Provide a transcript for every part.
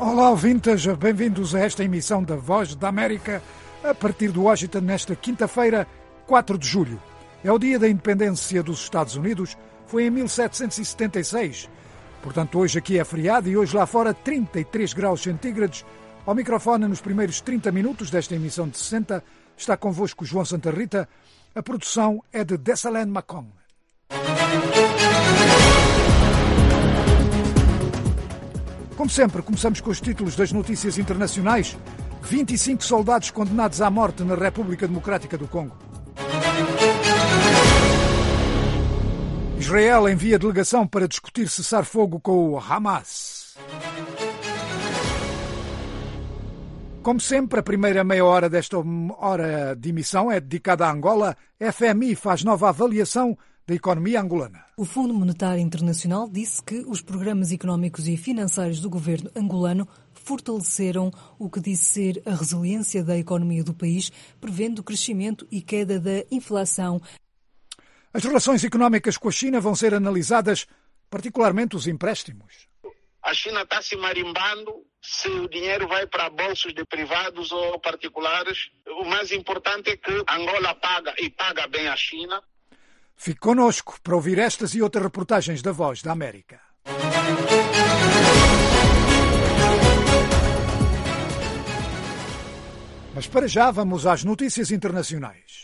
Olá, ouvintes, bem-vindos a esta emissão da Voz da América, a partir de Washington, nesta quinta-feira, 4 de julho. É o dia da independência dos Estados Unidos, foi em 1776. Portanto, hoje aqui é feriado e hoje lá fora 33 graus centígrados. Ao microfone, nos primeiros 30 minutos desta emissão de 60, está convosco João Santa Rita. A produção é de Dessalène Macon. Como sempre, começamos com os títulos das notícias internacionais. 25 soldados condenados à morte na República Democrática do Congo. Israel envia delegação para discutir cessar-fogo com o Hamas. Como sempre, a primeira meia hora desta hora de emissão é dedicada à Angola. A FMI faz nova avaliação da economia angolana. O Fundo Monetário Internacional disse que os programas económicos e financeiros do governo angolano fortaleceram o que disse ser a resiliência da economia do país, prevendo crescimento e queda da inflação. As relações económicas com a China vão ser analisadas, particularmente os empréstimos. A China está se marimbando se o dinheiro vai para bolsos de privados ou particulares. O mais importante é que Angola paga e paga bem a China. Fique connosco para ouvir estas e outras reportagens da Voz da América. Mas para já vamos às notícias internacionais.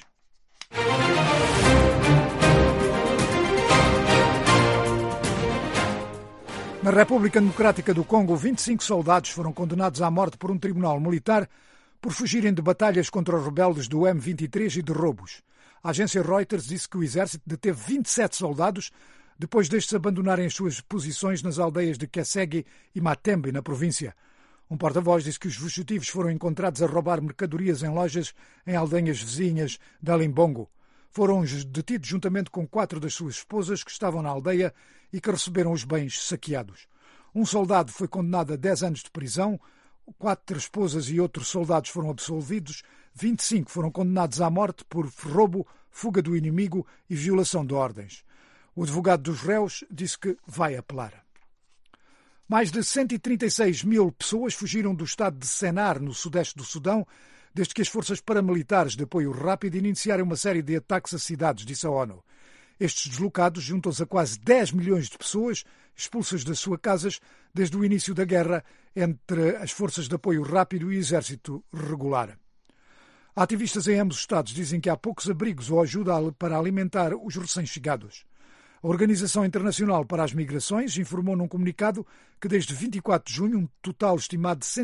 Na República Democrática do Congo, 25 soldados foram condenados à morte por um tribunal militar por fugirem de batalhas contra os rebeldes do M23 e de roubos. A agência Reuters disse que o exército deteve 27 soldados depois destes abandonarem as suas posições nas aldeias de Kesegui e Matembe, na província. Um porta-voz disse que os fugitivos foram encontrados a roubar mercadorias em lojas em aldeias vizinhas de Alimbongo. Foram detidos juntamente com 4 das suas esposas que estavam na aldeia e que receberam os bens saqueados. Um soldado foi condenado a 10 anos de prisão, 4 esposas e outros soldados foram absolvidos, 25 foram condenados à morte por roubo, fuga do inimigo e violação de ordens. O advogado dos réus disse que vai apelar. Mais de 136 mil pessoas fugiram do estado de Sennar, no sudeste do Sudão, desde que as forças paramilitares de apoio rápido iniciaram uma série de ataques a cidades, disse a ONU. Estes deslocados juntam-se a quase 10 milhões de pessoas expulsas das suas casas desde o início da guerra entre as forças de apoio rápido e o exército regular. Ativistas em ambos os estados dizem que há poucos abrigos ou ajuda para alimentar os recém-chegados. A Organização Internacional para as Migrações informou num comunicado que desde 24 de junho um total estimado de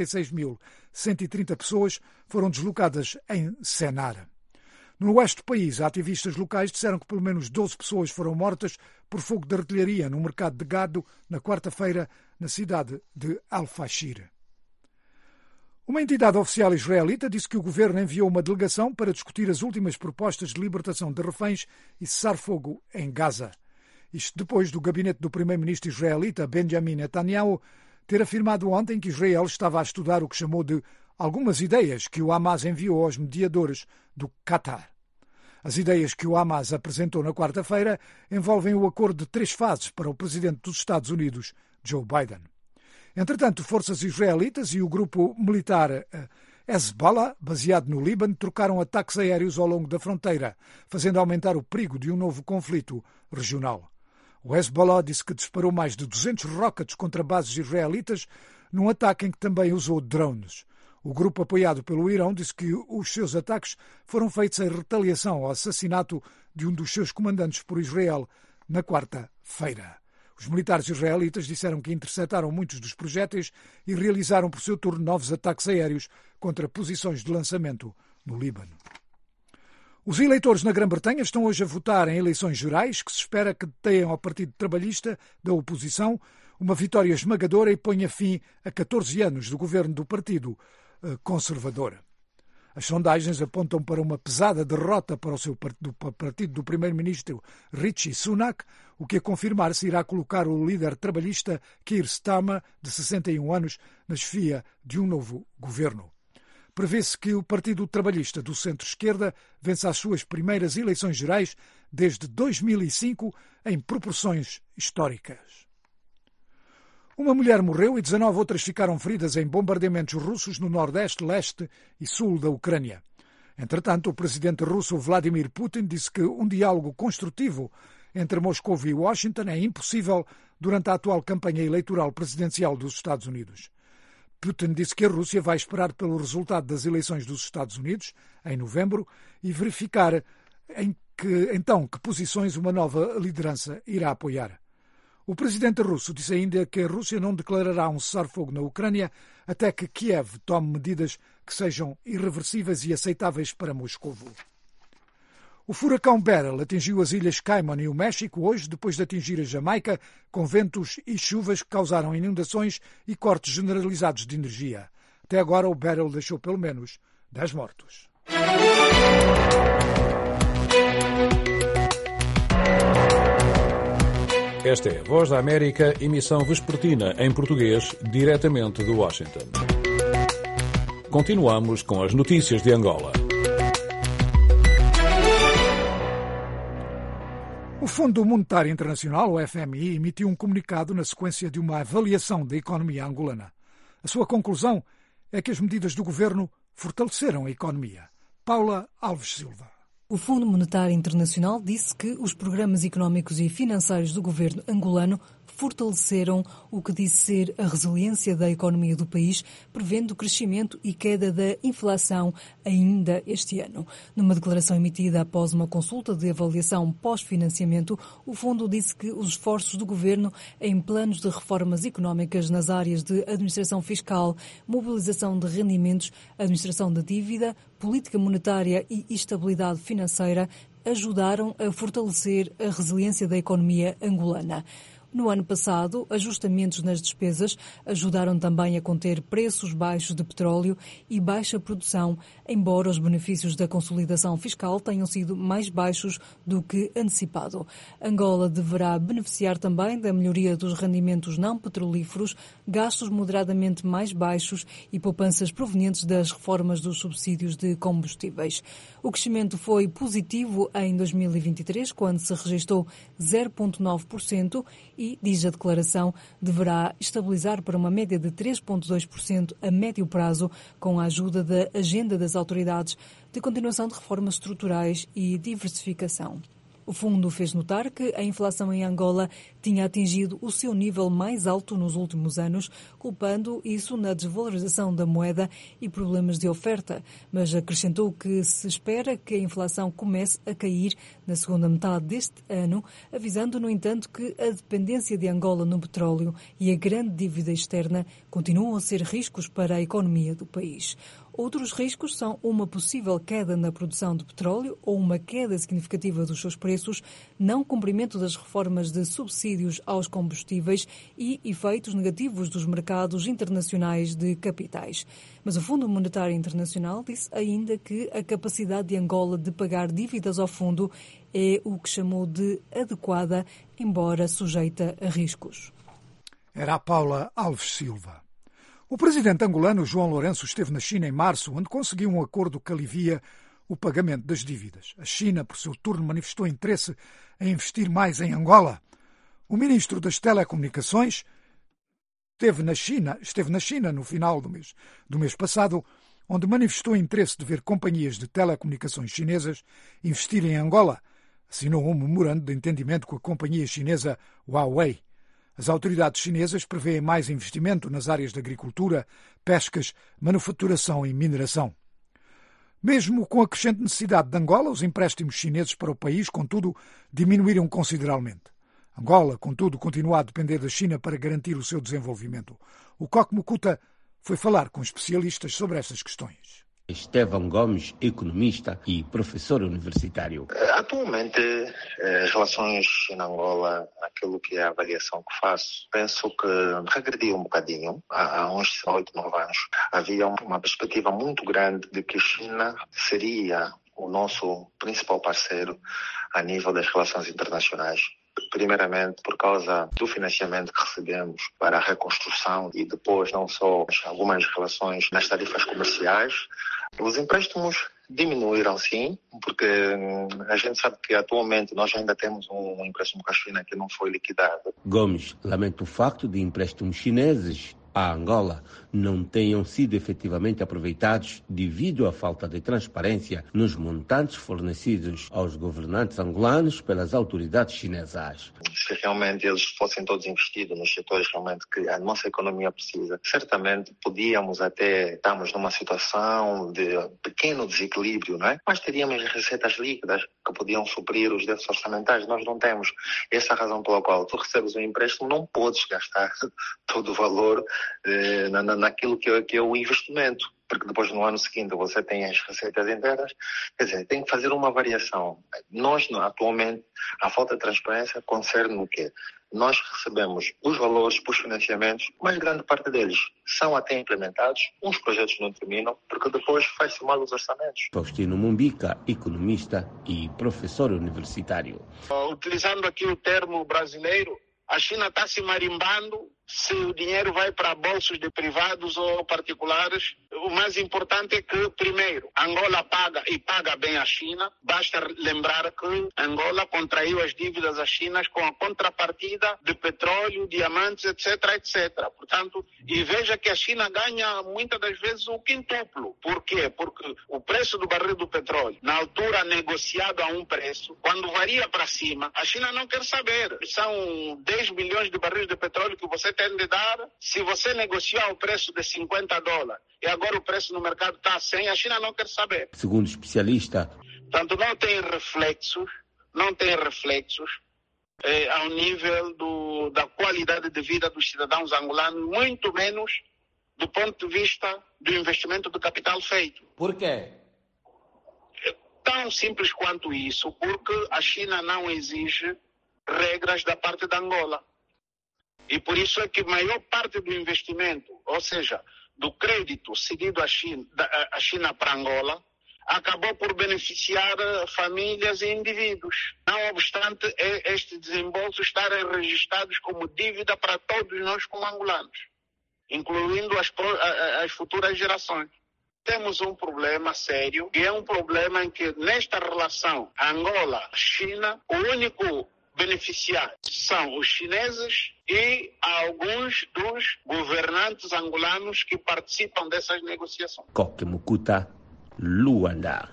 136.130 pessoas foram deslocadas em Sennar. No oeste do país, ativistas locais disseram que pelo menos 12 pessoas foram mortas por fogo de artilharia num mercado de gado na quarta-feira na cidade de Al-Fashir. Uma entidade oficial israelita disse que o governo enviou uma delegação para discutir as últimas propostas de libertação de reféns e cessar-fogo em Gaza. Isto depois do gabinete do primeiro-ministro israelita Benjamin Netanyahu ter afirmado ontem que Israel estava a estudar o que chamou de algumas ideias que o Hamas enviou aos mediadores do Qatar. As ideias que o Hamas apresentou na quarta-feira envolvem o acordo de 3 fases para o presidente dos Estados Unidos, Joe Biden. Entretanto, forças israelitas e o grupo militar Hezbollah, baseado no Líbano, trocaram ataques aéreos ao longo da fronteira, fazendo aumentar o perigo de um novo conflito regional. O Hezbollah disse que disparou mais de 200 rockets contra bases israelitas num ataque em que também usou drones. O grupo apoiado pelo Irão disse que os seus ataques foram feitos em retaliação ao assassinato de um dos seus comandantes por Israel na quarta-feira. Os militares israelitas disseram que interceptaram muitos dos projéteis e realizaram por seu turno novos ataques aéreos contra posições de lançamento no Líbano. Os eleitores na Grã-Bretanha estão hoje a votar em eleições gerais que se espera que detenham ao Partido Trabalhista da oposição uma vitória esmagadora e ponha fim a 14 anos do governo do Partido Conservador. As sondagens apontam para uma pesada derrota para o partido do primeiro-ministro Rishi Sunak, o que a confirmar-se irá colocar o líder trabalhista Keir Starmer, de 61 anos, na chefia de um novo governo. Prevê-se que o Partido Trabalhista do centro-esquerda vença as suas primeiras eleições gerais desde 2005 em proporções históricas. Uma mulher morreu e 19 outras ficaram feridas em bombardeamentos russos no nordeste, leste e sul da Ucrânia. Entretanto, o presidente russo Vladimir Putin disse que um diálogo construtivo entre Moscou e Washington é impossível durante a atual campanha eleitoral presidencial dos Estados Unidos. Putin disse que a Rússia vai esperar pelo resultado das eleições dos Estados Unidos, em novembro, e verificar que posições uma nova liderança irá apoiar. O presidente russo disse ainda que a Rússia não declarará um cessar-fogo na Ucrânia até que Kiev tome medidas que sejam irreversíveis e aceitáveis para Moscovo. O furacão Beryl atingiu as ilhas Cayman e o México hoje, depois de atingir a Jamaica, com ventos e chuvas que causaram inundações e cortes generalizados de energia. Até agora, o Beryl deixou pelo menos 10 mortos. Esta é a Voz da América, emissão vespertina em português, diretamente de Washington. Continuamos com as notícias de Angola. O Fundo Monetário Internacional, o FMI, emitiu um comunicado na sequência de uma avaliação da economia angolana. A sua conclusão é que as medidas do governo fortaleceram a economia. Paula Alves Silva. O Fundo Monetário Internacional disse que os programas económicos e financeiros do governo angolano fortaleceram o que disse ser a resiliência da economia do país, prevendo crescimento e queda da inflação ainda este ano. Numa declaração emitida após uma consulta de avaliação pós-financiamento, o fundo disse que os esforços do governo em planos de reformas económicas nas áreas de administração fiscal, mobilização de rendimentos, administração da dívida, política monetária e estabilidade financeira ajudaram a fortalecer a resiliência da economia angolana. No ano passado, ajustamentos nas despesas ajudaram também a conter preços baixos de petróleo e baixa produção, embora os benefícios da consolidação fiscal tenham sido mais baixos do que antecipado. Angola deverá beneficiar também da melhoria dos rendimentos não petrolíferos, gastos moderadamente mais baixos e poupanças provenientes das reformas dos subsídios de combustíveis. O crescimento foi positivo em 2023, quando se registrou 0,9% e, diz a declaração, deverá estabilizar para uma média de 3,2% a médio prazo, com a ajuda da agenda das autoridades de continuação de reformas estruturais e diversificação. O fundo fez notar que a inflação em Angola tinha atingido o seu nível mais alto nos últimos anos, culpando isso na desvalorização da moeda e problemas de oferta, mas acrescentou que se espera que a inflação comece a cair na segunda metade deste ano, avisando, no entanto, que a dependência de Angola no petróleo e a grande dívida externa continuam a ser riscos para a economia do país. Outros riscos são uma possível queda na produção de petróleo ou uma queda significativa dos seus preços, não cumprimento das reformas de subsídios aos combustíveis e efeitos negativos dos mercados internacionais de capitais. Mas o Fundo Monetário Internacional disse ainda que a capacidade de Angola de pagar dívidas ao fundo é o que chamou de adequada, embora sujeita a riscos. Era a Paula Alves Silva. O presidente angolano João Lourenço esteve na China em março, onde conseguiu um acordo que alivia o pagamento das dívidas. A China, por seu turno, manifestou interesse em investir mais em Angola. O ministro das Telecomunicações esteve na China no final do mês passado, onde manifestou interesse de ver companhias de telecomunicações chinesas investirem em Angola. Assinou um memorando de entendimento com a companhia chinesa Huawei. As autoridades chinesas prevêem mais investimento nas áreas de agricultura, pescas, manufaturação e mineração. Mesmo com a crescente necessidade de Angola, os empréstimos chineses para o país, contudo, diminuíram consideravelmente. Angola, contudo, continua a depender da China para garantir o seu desenvolvimento. O Coque Mucuta foi falar com especialistas sobre estas questões. Estevão Gomes, economista e professor universitário. Atualmente, as relações em Angola, aquilo que é a avaliação que faço, penso que regrediu um bocadinho. Há uns 8, 9 anos, havia uma perspectiva muito grande de que a China seria o nosso principal parceiro a nível das relações internacionais. Primeiramente, por causa do financiamento que recebemos para a reconstrução e depois não só algumas relações nas tarifas comerciais. Os empréstimos diminuíram sim, porque a gente sabe que atualmente nós ainda temos um empréstimo com a China que não foi liquidado. Gomes lamenta o facto de empréstimos chineses à Angola não tenham sido efetivamente aproveitados devido à falta de transparência nos montantes fornecidos aos governantes angolanos pelas autoridades chinesas. Se realmente eles fossem todos investidos nos setores realmente que a nossa economia precisa, certamente podíamos até estarmos numa situação de pequeno desequilíbrio, não é? Mas teríamos receitas líquidas que podiam suprir os déficits orçamentais. Nós não temos. Essa é a razão pela qual tu recebes um empréstimo, não podes gastar todo o valor naquilo que é o investimento, porque depois no ano seguinte você tem as receitas internas, quer dizer, tem que fazer uma variação. Nós, atualmente, a falta de transparência concerne o quê? Nós recebemos os valores para os financiamentos, mas grande parte deles são até implementados, uns projetos não terminam, porque depois faz-se mal os orçamentos. Faustino Mumbica, economista e professor universitário. Utilizando aqui o termo brasileiro, a China está se marimbando se o dinheiro vai para bolsos de privados ou particulares. O mais importante é que, primeiro, Angola paga e paga bem a China. Basta lembrar que Angola contraiu as dívidas à China com a contrapartida de petróleo, diamantes, etc, etc. Portanto, e veja que a China ganha muitas das vezes o quintuplo. Por quê? Porque o preço do barril do petróleo, na altura negociado a um preço, quando varia para cima, a China não quer saber. São 10 milhões de barris de petróleo que você tem de dar. Se você negociar o preço de $50 e agora o preço no mercado está a 100, a China não quer saber. Segundo o especialista, portanto, não tem reflexos ao nível da qualidade de vida dos cidadãos angolanos, muito menos do ponto de vista do investimento do capital feito. Por quê? Tão simples quanto isso, porque a China não exige regras da parte da Angola. E por isso é que a maior parte do investimento, ou seja, do crédito cedido à China para Angola, acabou por beneficiar famílias e indivíduos. Não obstante estes desembolsos estarem registrados como dívida para todos nós como angolanos, incluindo as futuras gerações. Temos um problema sério, e é um problema em que nesta relação Angola-China, o único beneficiários são os chineses e alguns dos governantes angolanos que participam dessas negociações. Coque Mukuta, Luanda.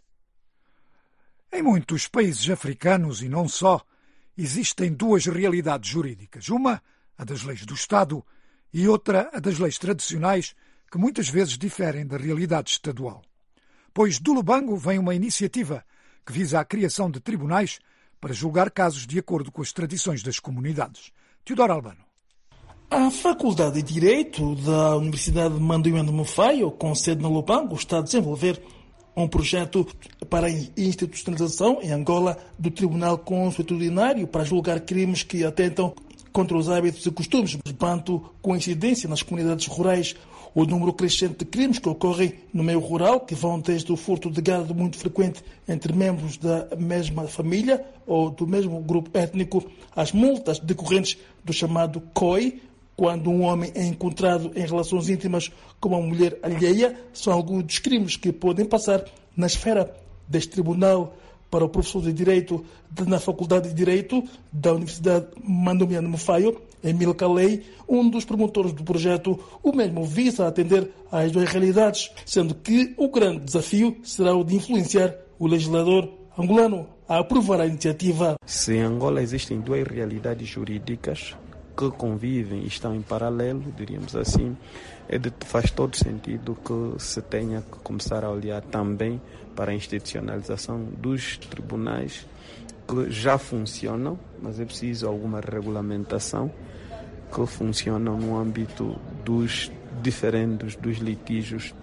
Em muitos países africanos, e não só, existem duas realidades jurídicas. Uma, a das leis do Estado, e outra, a das leis tradicionais, que muitas vezes diferem da realidade estadual. Pois do Lubango vem uma iniciativa que visa a criação de tribunais para julgar casos de acordo com as tradições das comunidades. Teodoro Albano. A Faculdade de Direito da Universidade Manduíma de Mofaio, com sede no Lubango, está a desenvolver um projeto para a institucionalização em Angola do Tribunal Consuetudinário para julgar crimes que atentam contra os hábitos e costumes, portanto, coincidência nas comunidades rurais. O número crescente de crimes que ocorrem no meio rural, que vão desde o furto de gado muito frequente entre membros da mesma família ou do mesmo grupo étnico, às multas decorrentes do chamado COI, quando um homem é encontrado em relações íntimas com uma mulher alheia, são alguns dos crimes que podem passar na esfera deste tribunal. Para o professor de Direito na Faculdade de Direito da Universidade Manduíma de Mofaio, Emílio Calei, um dos promotores do projeto, o mesmo visa atender às duas realidades, sendo que o grande desafio será o de influenciar o legislador angolano a aprovar a iniciativa. Se em Angola existem duas realidades jurídicas que convivem e estão em paralelo, diríamos assim, faz todo sentido que se tenha que começar a olhar também para a institucionalização dos tribunais que já funcionam, mas é preciso alguma regulamentação que funcionam no âmbito dos diferendos, dos litígios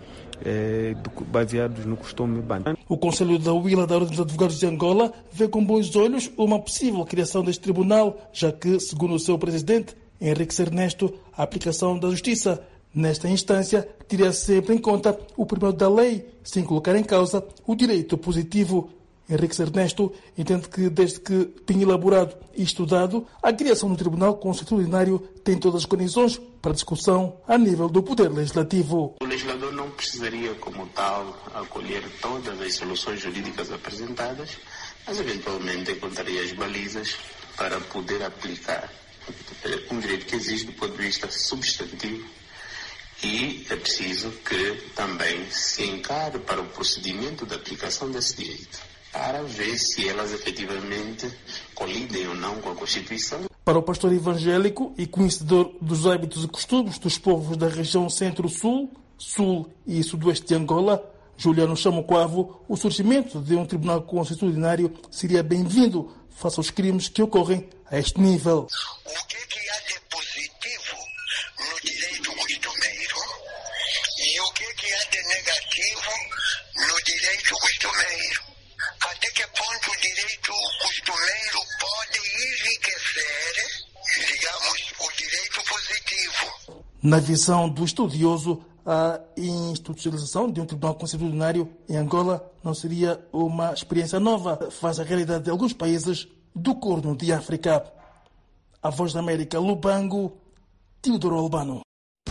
baseados no costume banho. O Conselho da Huila da Ordem dos Advogados de Angola vê com bons olhos uma possível criação deste tribunal, já que, segundo o seu presidente, Henrique Ernesto, a aplicação da justiça nesta instância teria sempre em conta o primeiro da lei, sem colocar em causa o direito positivo. Henrique Ernesto entende que, desde que tem elaborado e estudado, a criação do Tribunal Constitucionário tem todas as condições para discussão a nível do Poder Legislativo. O legislador não precisaria, como tal, acolher todas as soluções jurídicas apresentadas, mas eventualmente encontraria as balizas para poder aplicar um direito que existe do ponto de vista substantivo, e é preciso que também se encare para o procedimento de aplicação desse direito, para ver se elas efetivamente colidem ou não com a Constituição. Para o pastor evangélico e conhecedor dos hábitos e costumes dos povos da região Centro-Sul, Sul e Sudoeste de Angola, Juliano Chamoquavo, o surgimento de um Tribunal Constitucionário seria bem-vindo face aos crimes que ocorrem a este nível. O que há de positivo no direito costumeiro e o que há de negativo no direito costumeiro? Até que ponto o direito costumeiro pode enriquecer, digamos, o direito positivo? Na visão do estudioso, a institucionalização de um Tribunal Constitucionário em Angola não seria uma experiência nova, faz a realidade de alguns países do Corno de África. A Voz da América, Lubango, Teodoro Albano.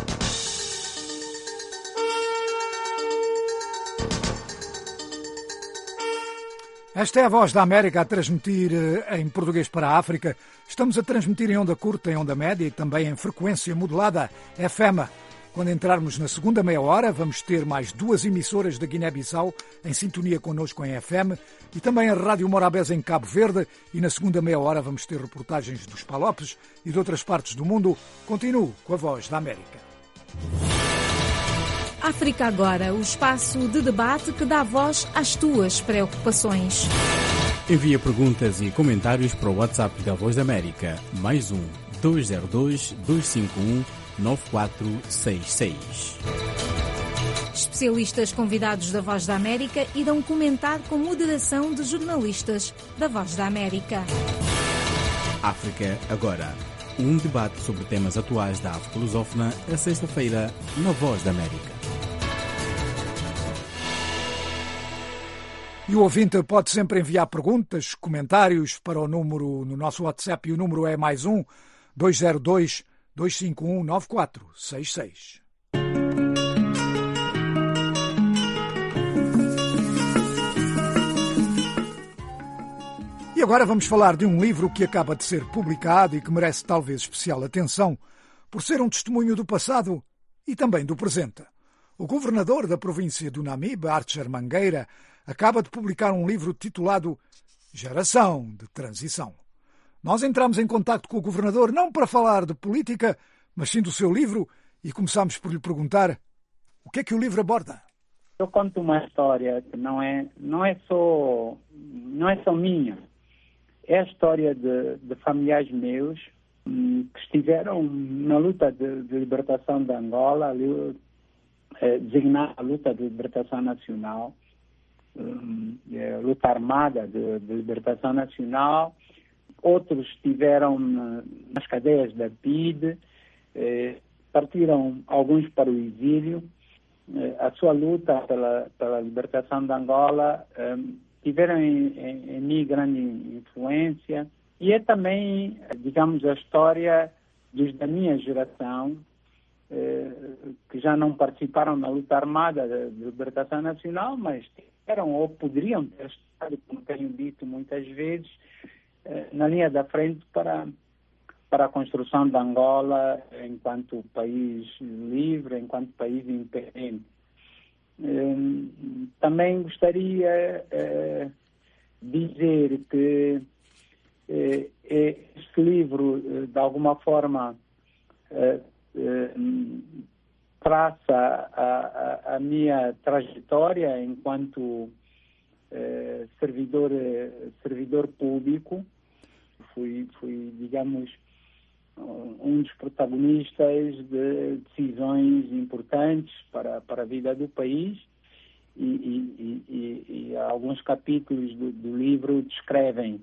Esta é a Voz da América a transmitir em português para a África. Estamos a transmitir em onda curta, em onda média e também em frequência modulada, FM. Quando entrarmos na segunda meia hora, vamos ter mais 2 emissoras da Guiné-Bissau em sintonia connosco em FM e também a Rádio Morabeza em Cabo Verde. E na segunda meia hora vamos ter reportagens dos Palopes e de outras partes do mundo. Continuo com a Voz da América. África Agora, o espaço de debate que dá voz às tuas preocupações. Envia perguntas e comentários para o WhatsApp da Voz da América, mais 202-251-9466. Especialistas convidados da Voz da América irão comentar com moderação de jornalistas da Voz da América. África Agora, um debate sobre temas atuais da África lusófona, a sexta-feira, na Voz da América. E o ouvinte pode sempre enviar perguntas, comentários para o número no nosso WhatsApp, e o número é mais 202-251-9466. E agora vamos falar de um livro que acaba de ser publicado e que merece talvez especial atenção por ser um testemunho do passado e também do presente. O governador da província do Namibe, Archer Mangueira, acaba de publicar um livro titulado Geração de Transição. Nós entramos em contato com o governador não para falar de política, mas sim do seu livro, e começamos por lhe perguntar o que é que o livro aborda. Eu conto uma história que não é só minha. É a história de familiares meus que estiveram na luta de libertação de Angola, designada a luta de libertação nacional, luta armada de libertação nacional. Outros estiveram nas cadeias da PIDE, partiram alguns para o exílio. A sua luta pela libertação de Angola tiveram em mim grande influência. E é também, digamos, a história dos da minha geração, que já não participaram na luta armada de libertação nacional, mas eram ou poderiam ter estado, como tenho dito muitas vezes, na linha da frente para a construção de Angola enquanto país livre, enquanto país independente. Também gostaria de dizer que este livro, de alguma forma, traça a minha trajetória enquanto servidor público. Fui, digamos, um dos protagonistas de decisões importantes para a vida do país, e alguns capítulos do livro descrevem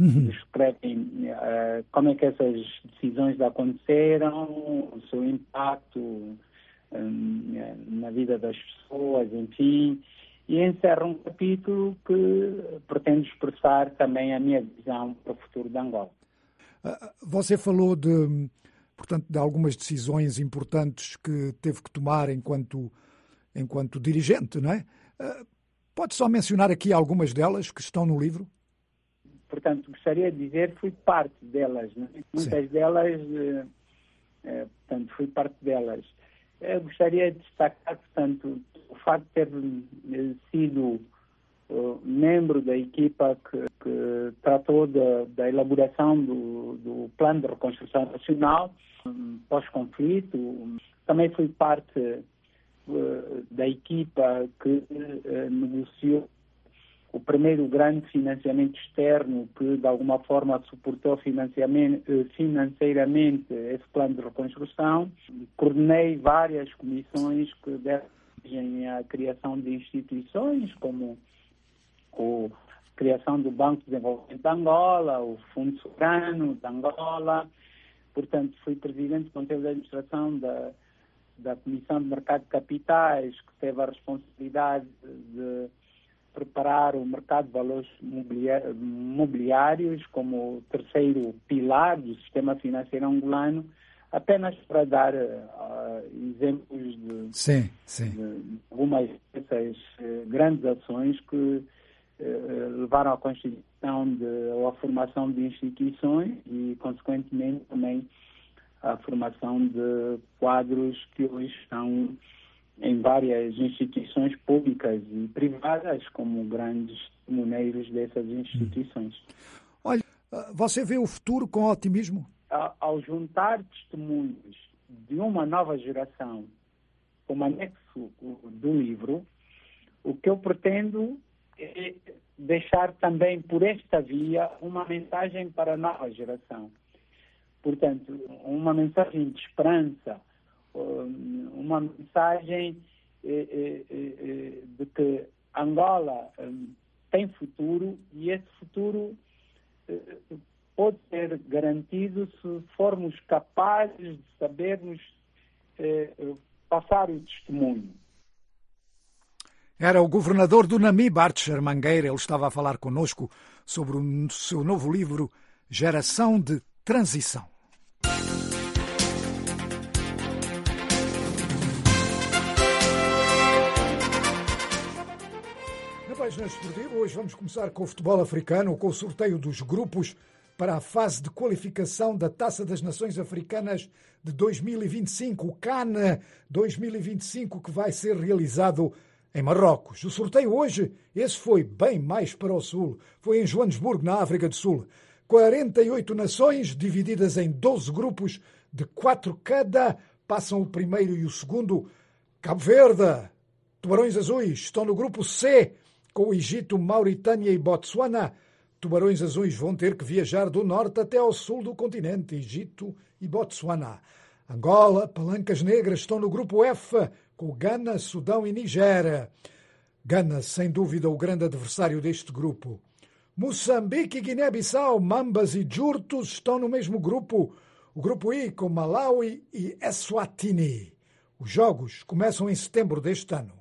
como é que essas decisões aconteceram, o seu impacto na vida das pessoas, enfim. e encerro um capítulo que pretendo expressar também a minha visão para o futuro de Angola. Você falou portanto, de algumas decisões importantes que teve que tomar enquanto dirigente, não é? Pode só mencionar aqui algumas delas que estão no livro? Portanto, gostaria de dizer que fui parte delas, não é? Muitas delas, portanto, fui parte delas. Eu gostaria de destacar, portanto, o facto de ter sido membro da equipa que tratou da elaboração do Plano de Reconstrução Nacional pós-conflito. Também fui parte da equipa que negociou o primeiro grande financiamento externo que, de alguma forma, suportou financeiramente esse plano de reconstrução. Coordenei várias comissões que deram origem à criação de instituições, como a criação do Banco de Desenvolvimento de Angola, o Fundo Soberano de Angola. Portanto, fui presidente do Conselho de Administração da Comissão de Mercado de Capitais, que teve a responsabilidade de preparar o mercado de valores mobiliários como o terceiro pilar do sistema financeiro angolano, apenas para dar exemplos de algumas dessas grandes ações que levaram à constituição ou à formação de instituições e, consequentemente, também à formação de quadros que hoje estão em várias instituições públicas e privadas como grandes testemunheiros dessas instituições. Olha, você vê o futuro com otimismo? Ao juntar testemunhos de uma nova geração como anexo do livro, o que eu pretendo é deixar também por esta via uma mensagem para a nova geração. Portanto, uma mensagem de esperança, uma mensagem de que Angola tem futuro e esse futuro pode ser garantido se formos capazes de sabermos passar o testemunho. Era o governador do Namibe, Archer Mangueira. Ele estava a falar connosco sobre o seu novo livro, Geração de Transição. Na página esportiva, hoje vamos começar com o futebol africano, com o sorteio dos grupos para a fase de qualificação da Taça das Nações Africanas de 2025, o CAN 2025, que vai ser realizado em Marrocos. O sorteio hoje, esse foi bem mais para o sul, foi em Joanesburgo, na África do Sul. 48 nações, divididas em 12 grupos de 4 cada, passam o primeiro e o segundo. Cabo Verde, Tubarões Azuis, estão no grupo C, com o Egito, Mauritânia e Botsuana. Tubarões Azuis vão ter que viajar do norte até ao sul do continente, Egito e Botsuana. Angola, Palancas Negras, estão no grupo F, com Gana, Sudão e Nigéria. Gana, sem dúvida, o grande adversário deste grupo. Moçambique, Guiné-Bissau, Mambas e Jurtos estão no mesmo grupo, o grupo I, com Malawi e Eswatini. Os jogos começam em setembro deste ano.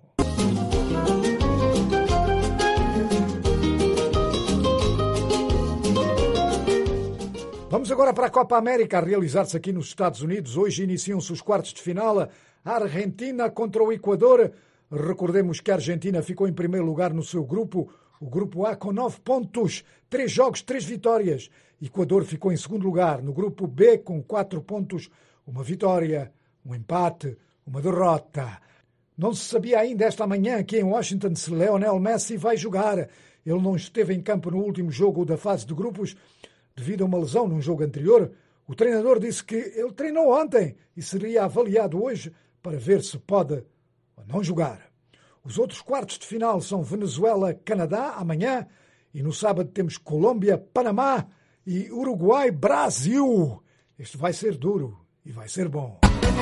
Vamos agora para a Copa América, a realizar-se aqui nos Estados Unidos. Hoje iniciam-se os quartos de final. A Argentina contra o Equador. Recordemos que a Argentina ficou em primeiro lugar no seu grupo, o grupo A, com 9 pontos, 3 jogos, 3 vitórias. Equador ficou em segundo lugar no grupo B, com 4 pontos, uma vitória, um empate, uma derrota. Não se sabia ainda esta manhã que em Washington se Lionel Messi vai jogar. Ele não esteve em campo no último jogo da fase de grupos devido a uma lesão num jogo anterior. O treinador disse que ele treinou ontem e seria avaliado hoje para ver se pode ou não jogar. Os outros quartos de final são Venezuela-Canadá amanhã e no sábado temos Colômbia-Panamá e Uruguai-Brasil. Este vai ser duro e vai ser bom.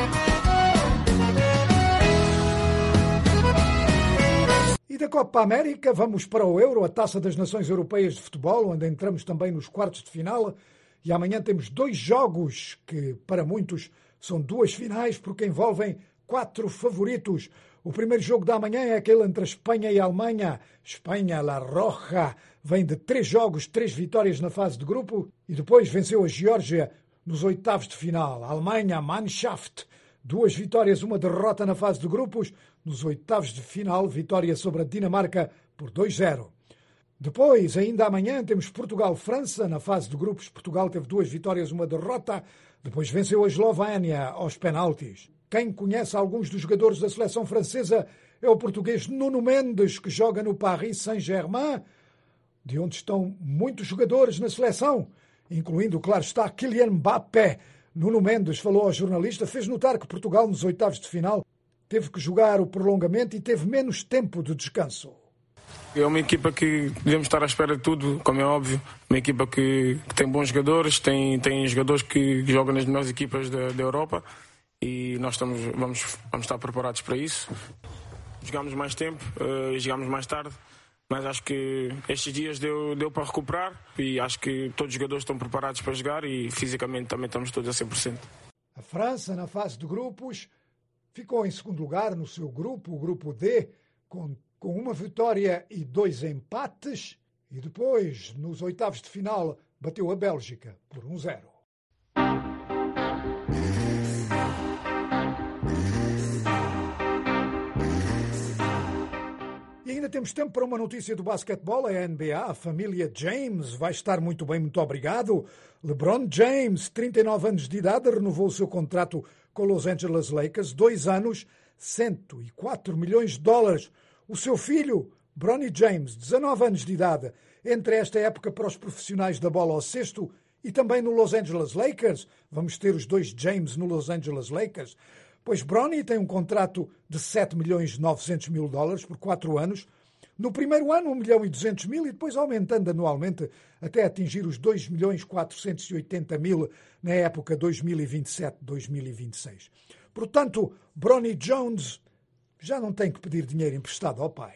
E da Copa América vamos para o Euro, a Taça das Nações Europeias de Futebol, onde entramos também nos quartos de final. E amanhã temos 2 jogos que, para muitos, são 2 finais, porque envolvem 4 favoritos. O primeiro jogo da manhã é aquele entre a Espanha e a Alemanha. Espanha, La Roja, vem de 3 jogos, 3 vitórias na fase de grupo e depois venceu a Geórgia nos oitavos de final. A Alemanha, Mannschaft, 2 vitórias, 1 derrota na fase de grupos. Nos oitavos de final, vitória sobre a Dinamarca por 2-0. Depois, ainda amanhã, temos Portugal-França. Na fase de grupos, Portugal teve 2 vitórias, 1 derrota. Depois venceu a Eslovénia aos penaltis. Quem conhece alguns dos jogadores da seleção francesa é o português Nuno Mendes, que joga no Paris Saint-Germain, de onde estão muitos jogadores na seleção, incluindo, claro está, Kylian Mbappé. Nuno Mendes falou ao jornalista, fez notar que Portugal, nos oitavos de final, teve que jogar o prolongamento e teve menos tempo de descanso. É uma equipa que devemos estar à espera de tudo, como é óbvio. Uma equipa que tem bons jogadores, tem jogadores que jogam nas melhores equipas da Europa. E nós vamos estar preparados para isso. Jogámos mais tempo, jogámos mais tarde, mas acho que estes dias deu para recuperar e acho que todos os jogadores estão preparados para jogar e fisicamente também estamos todos a 100%. A França, na fase de grupos, ficou em segundo lugar no seu grupo, o grupo D, com 1 vitória e 2 empates, e depois, nos oitavos de final, bateu a Bélgica por 1-0. E ainda temos tempo para uma notícia do basquetebol, a NBA. A família James vai estar muito bem, muito obrigado. LeBron James, 39 anos de idade, renovou o seu contrato com Los Angeles Lakers, 2 anos, $104 milhões. O seu filho, Bronny James, 19 anos de idade, entre esta época para os profissionais da bola ao cesto e também no Los Angeles Lakers. Vamos ter os 2 James no Los Angeles Lakers. Pois Bronny tem um contrato de $7.900.000 por 4 anos. No primeiro ano, 1.200.000 e depois aumentando anualmente até atingir os 2.480.000 na época 2027-2026. Portanto, Bronny Jones já não tem que pedir dinheiro emprestado ao pai.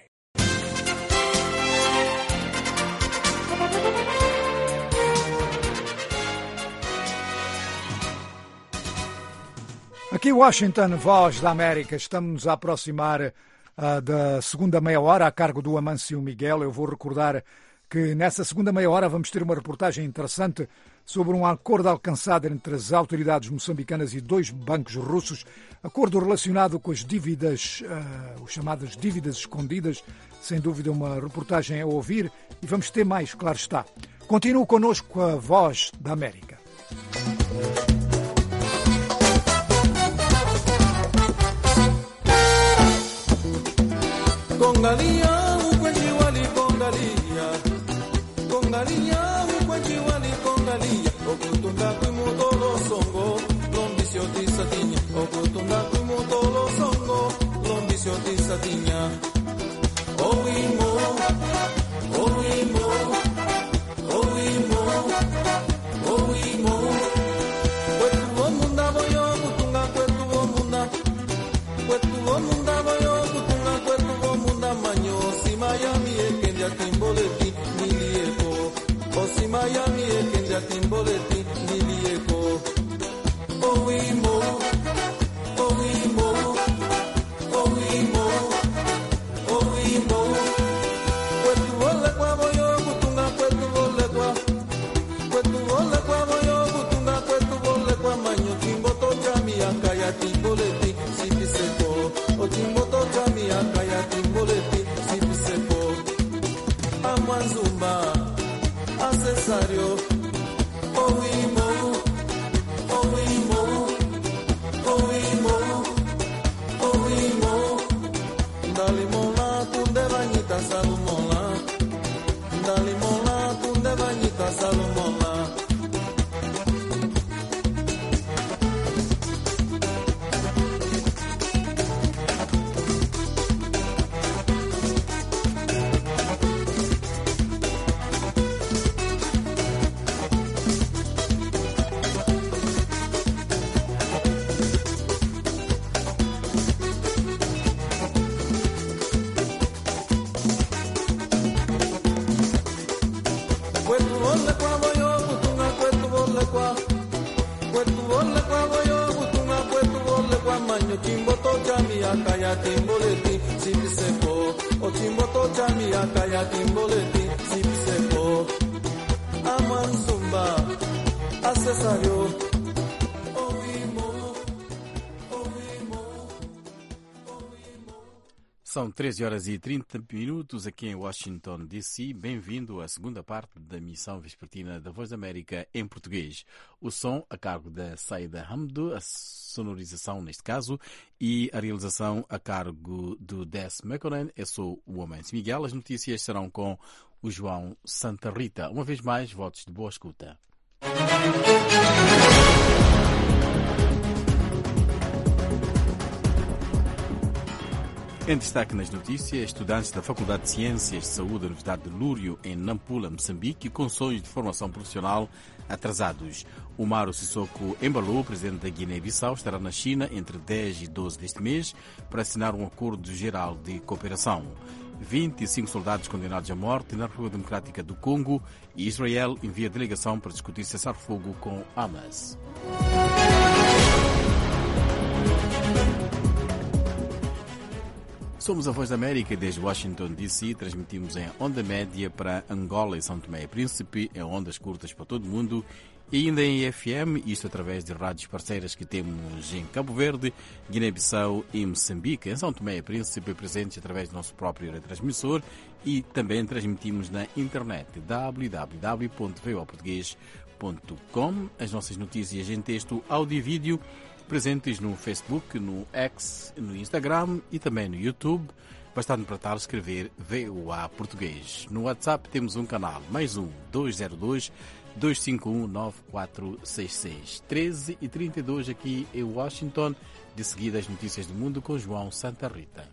Aqui Washington, Voz da América, estamos a aproximar da segunda meia-hora a cargo do Amâncio Miguel. Eu vou recordar que nessa segunda meia-hora vamos ter uma reportagem interessante sobre um acordo alcançado entre as autoridades moçambicanas e 2 bancos russos, acordo relacionado com as dívidas, os chamadas dívidas escondidas. Sem dúvida uma reportagem a ouvir e vamos ter mais, claro está. Continue connosco a Voz da América. Congalia, ukwenjiwali congalia. Congalia, ukwenjiwali congalia. Okutunda kwimutolo songo, lombisio tisatinya. Okutunda kwimutolo songo, lombisio tisatinya. Oimo, oimo, oimo, oimo. Kwetu omunda boyo kutunga kwetu omunda. Kwetu omunda boyo kutunga kwetu omunda manyo. Simayami ekenya timboleti nilieko. Osimayami ekenya timboleti nilieko. Oimo, oimo, oimo. Accesario, oimo, oimo, oimo, oimo. Dali mola, tunde bañita salumola. Dali mola, tunde bañita salumola. Kwetu bolle kwa boyo kutunga kwetu bolle kwa manyo timboto chami akaya timboleti sipisepo o timboto chami akaya timboleti sipisepo amanzumba acessario. São 13h30 aqui em Washington, D.C. Bem-vindo à segunda parte da missão vespertina da Voz da América em português. O som a cargo da Saida Hamdo, a sonorização neste caso, e a realização a cargo do Des McConan. Eu sou o Homem-se Miguel. As notícias serão com o João Santa Rita. Uma vez mais, votos de boa escuta. Em destaque nas notícias, estudantes da Faculdade de Ciências de Saúde da Universidade de Lúrio, em Nampula, Moçambique, com sonhos de formação profissional atrasados. Umaro Sissoko Embalo, presidente da Guiné-Bissau, estará na China entre 10 e 12 deste mês para assinar um acordo geral de cooperação. 25 soldados condenados à morte na República Democrática do Congo e Israel envia delegação para discutir cessar-fogo com Hamas. Somos a Voz da América e desde Washington, D.C. transmitimos em onda média para Angola e São Tomé e Príncipe, em ondas curtas para todo o mundo e ainda em FM, isto através de rádios parceiras que temos em Cabo Verde, Guiné-Bissau e Moçambique. Em São Tomé e Príncipe, presentes através do nosso próprio retransmissor e também transmitimos na internet www.voaportugues.com. As nossas notícias em texto, áudio e vídeo presentes no Facebook, no X, no Instagram e também no YouTube. Bastante para tal escrever VOA Português. No WhatsApp temos um canal, mais um, 202-251-9466. 13h32 aqui em Washington. De seguida as notícias do mundo com João Santa Rita.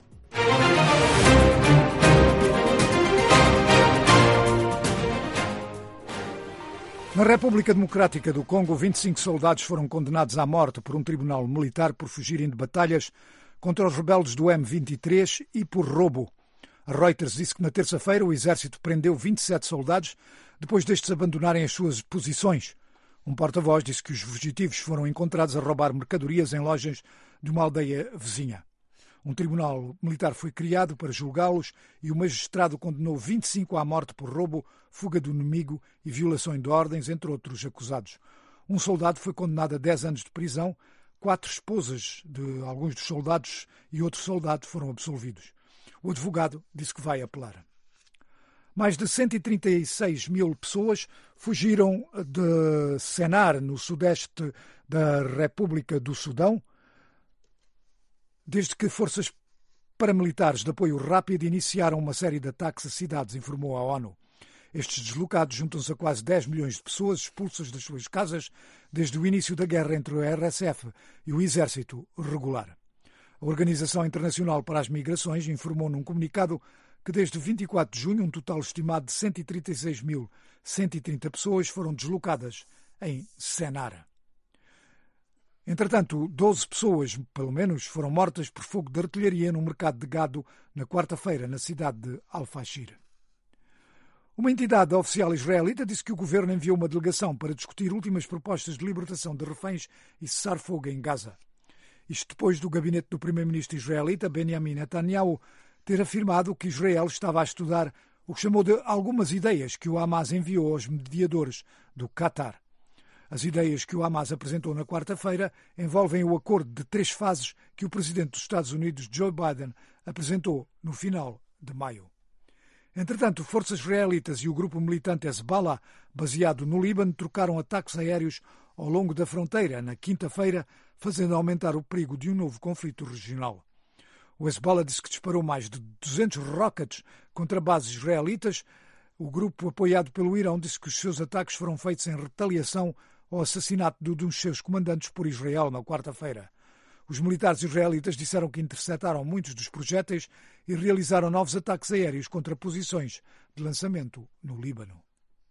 Na República Democrática do Congo, 25 soldados foram condenados à morte por um tribunal militar por fugirem de batalhas contra os rebeldes do M23 e por roubo. A Reuters disse que na terça-feira o exército prendeu 27 soldados depois destes abandonarem as suas posições. Um porta-voz disse que os fugitivos foram encontrados a roubar mercadorias em lojas de uma aldeia vizinha. Um tribunal militar foi criado para julgá-los e o magistrado condenou 25 à morte por roubo, fuga do inimigo e violação de ordens, entre outros acusados. Um soldado foi condenado a 10 anos de prisão, 4 esposas de alguns dos soldados e outro soldado foram absolvidos. O advogado disse que vai apelar. Mais de 136 mil pessoas fugiram de Sennar, no sudeste da República do Sudão, desde que forças paramilitares de apoio rápido iniciaram uma série de ataques a cidades, informou a ONU. Estes deslocados juntam-se a quase 10 milhões de pessoas expulsas das suas casas desde o início da guerra entre o RSF e o Exército Regular. A Organização Internacional para as Migrações informou num comunicado que desde 24 de junho um total estimado de 136.130 pessoas foram deslocadas em Sennar. Entretanto, 12 pessoas, pelo menos, foram mortas por fogo de artilharia no mercado de gado na quarta-feira, na cidade de Al-Fashir. Uma entidade oficial israelita disse que o governo enviou uma delegação para discutir últimas propostas de libertação de reféns e cessar-fogo em Gaza. Isto depois do gabinete do primeiro-ministro israelita, Benjamin Netanyahu, ter afirmado que Israel estava a estudar o que chamou de algumas ideias que o Hamas enviou aos mediadores do Qatar. As ideias que o Hamas apresentou na quarta-feira envolvem o acordo de 3 fases que o presidente dos Estados Unidos, Joe Biden, apresentou no final de maio. Entretanto, forças israelitas e o grupo militante Hezbollah, baseado no Líbano, trocaram ataques aéreos ao longo da fronteira na quinta-feira, fazendo aumentar o perigo de um novo conflito regional. O Hezbollah disse que disparou mais de 200 rockets contra bases israelitas. O grupo, apoiado pelo Irão, disse que os seus ataques foram feitos em retaliação ao assassinato de um dos seus comandantes por Israel na quarta-feira. Os militares israelitas disseram que interceptaram muitos dos projéteis e realizaram novos ataques aéreos contra posições de lançamento no Líbano.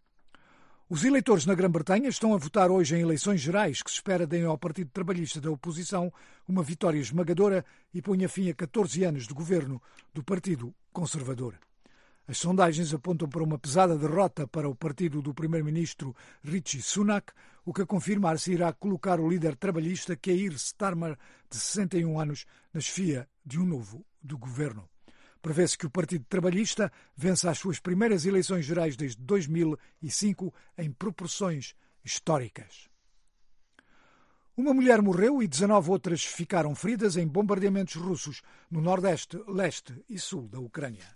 Os eleitores na Grã-Bretanha estão a votar hoje em eleições gerais que se espera deem ao Partido Trabalhista da oposição uma vitória esmagadora e ponha fim a 14 anos de governo do Partido Conservador. As sondagens apontam para uma pesada derrota para o partido do primeiro-ministro Rishi Sunak, o que a confirmar se irá colocar o líder trabalhista Keir Starmer, de 61 anos, na chefia de um novo do governo. Prevê-se que o Partido Trabalhista vença as suas primeiras eleições gerais desde 2005 em proporções históricas. Uma mulher morreu e 19 outras ficaram feridas em bombardeamentos russos no nordeste, leste e sul da Ucrânia.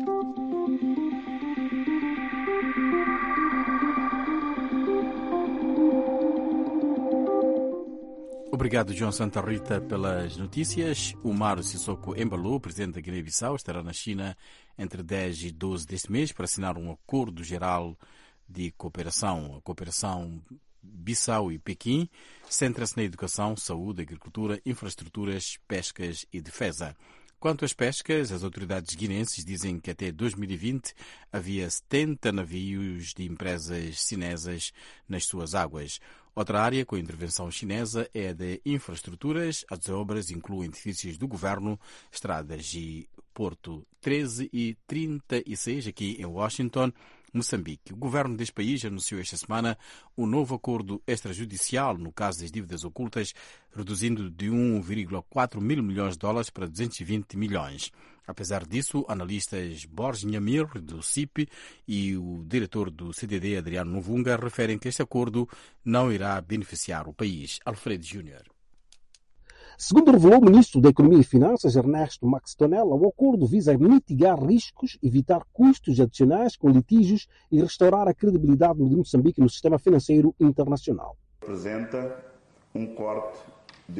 Obrigado, João Santa Rita, pelas notícias. Umaro Sissoko Embalo, presidente da Guiné-Bissau, estará na China entre 10 e 12 deste mês para assinar um acordo geral de cooperação. A cooperação Bissau e Pequim centra-se na educação, saúde, agricultura, infraestruturas, pescas e defesa. Quanto às pescas, as autoridades guineenses dizem que até 2020 havia 70 navios de empresas chinesas nas suas águas. Outra área com intervenção chinesa é a de infraestruturas. As obras incluem edifícios do governo, estradas e Porto 13 e 36 aqui em Washington, Moçambique. O governo deste país anunciou esta semana um novo acordo extrajudicial no caso das dívidas ocultas, reduzindo de 1,4 mil milhões de dólares para 220 milhões. Apesar disso, analistas Borges Nhamir, do CIP, e o diretor do CDD, Adriano Novunga, referem que este acordo não irá beneficiar o país. Alfredo Júnior. Segundo revelou o ministro da Economia e Finanças, Ernesto Max Tonella, o acordo visa mitigar riscos, evitar custos adicionais com litígios e restaurar a credibilidade de Moçambique no sistema financeiro internacional. Representa um corte de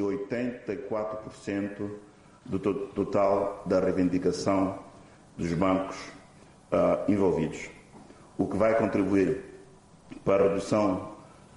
84% do total da reivindicação dos bancos envolvidos, o que vai contribuir para a redução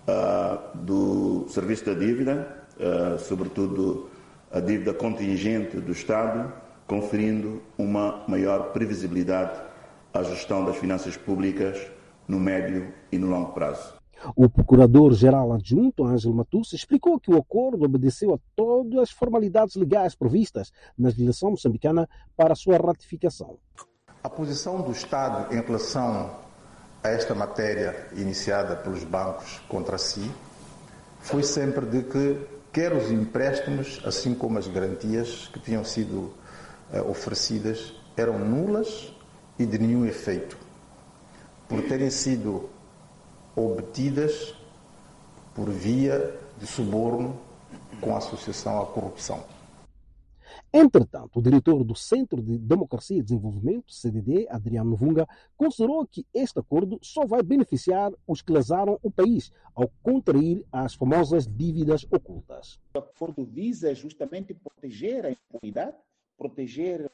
do serviço da dívida, sobretudo a dívida contingente do Estado, conferindo uma maior previsibilidade à gestão das finanças públicas no médio e no longo prazo. O procurador-geral adjunto, Ângelo Matussa, explicou que o acordo obedeceu a todas as formalidades legais previstas na legislação moçambicana para a sua ratificação. A posição do Estado em relação a esta matéria iniciada pelos bancos contra si foi sempre de que quer os empréstimos, assim como as garantias que tinham sido oferecidas, eram nulas e de nenhum efeito, por terem sido obtidas por via de suborno com associação à corrupção. Entretanto, o diretor do Centro de Democracia e Desenvolvimento, CDD, Adriano Novunga, considerou que este acordo só vai beneficiar os que lesaram o país ao contrair as famosas dívidas ocultas. O acordo visa justamente proteger a impunidade, proteger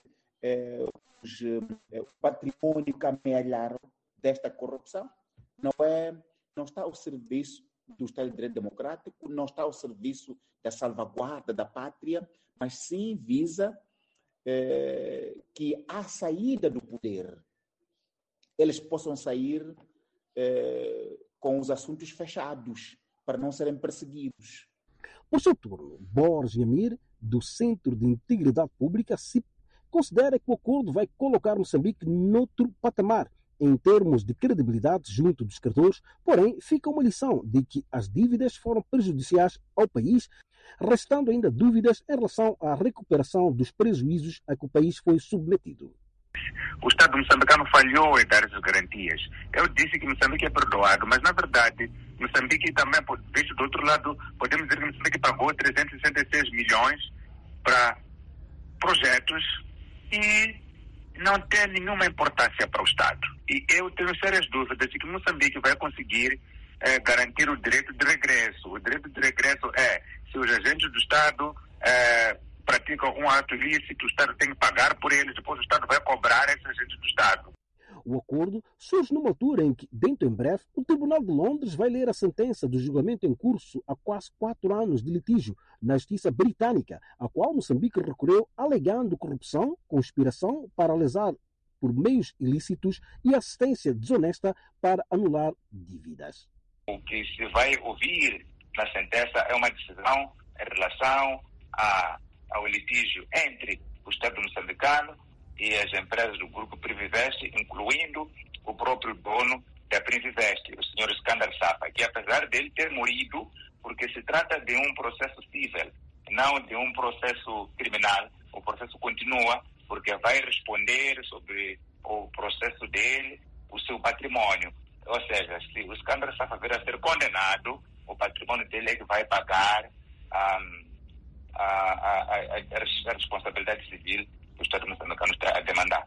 o patrimônio camealhar desta corrupção. Não está ao serviço do Estado de Direito Democrático, não está ao serviço da salvaguarda da pátria, mas sim visa que à saída do poder eles possam sair com os assuntos fechados, para não serem perseguidos. Por seu turno, Borges Nhamir, do Centro de Integridade Pública, CIP, considera que o acordo vai colocar Moçambique noutro patamar em termos de credibilidade junto dos credores, porém fica uma lição de que as dívidas foram prejudiciais ao país, restando ainda dúvidas em relação à recuperação dos prejuízos a que o país foi submetido. O Estado moçambicano falhou em dar essas garantias. Eu disse que Moçambique é perdoado, mas na verdade Moçambique também, visto do outro lado, podemos dizer que Moçambique pagou 366 milhões para projetos e não tem nenhuma importância para o Estado. E eu tenho sérias dúvidas de que Moçambique vai conseguir garantir o direito de regresso. O direito de regresso é, se os agentes do Estado praticam um ato ilícito, o Estado tem que pagar por eles, depois o Estado vai cobrar esses agentes do Estado. O acordo surge numa altura em que, dentro em breve, o Tribunal de Londres vai ler a sentença do julgamento em curso há quase 4 anos de litígio na justiça britânica, a qual Moçambique recorreu alegando corrupção, conspiração para lesar por meios ilícitos e assistência desonesta para anular dívidas. O que se vai ouvir na sentença é uma decisão em relação ao litígio entre o Estado moçambicano e as empresas do grupo Privivest, incluindo o próprio dono da Privivest, o senhor Iskandar Safa, que apesar dele ter morrido, porque se trata de um processo civil, não de um processo criminal, o processo continua, porque vai responder sobre o processo dele, o seu patrimônio. Ou seja, se o Iskandar Safa vir a ser condenado, o patrimônio dele é que vai pagar a responsabilidade civil que o Estado moçambicano está a demandar.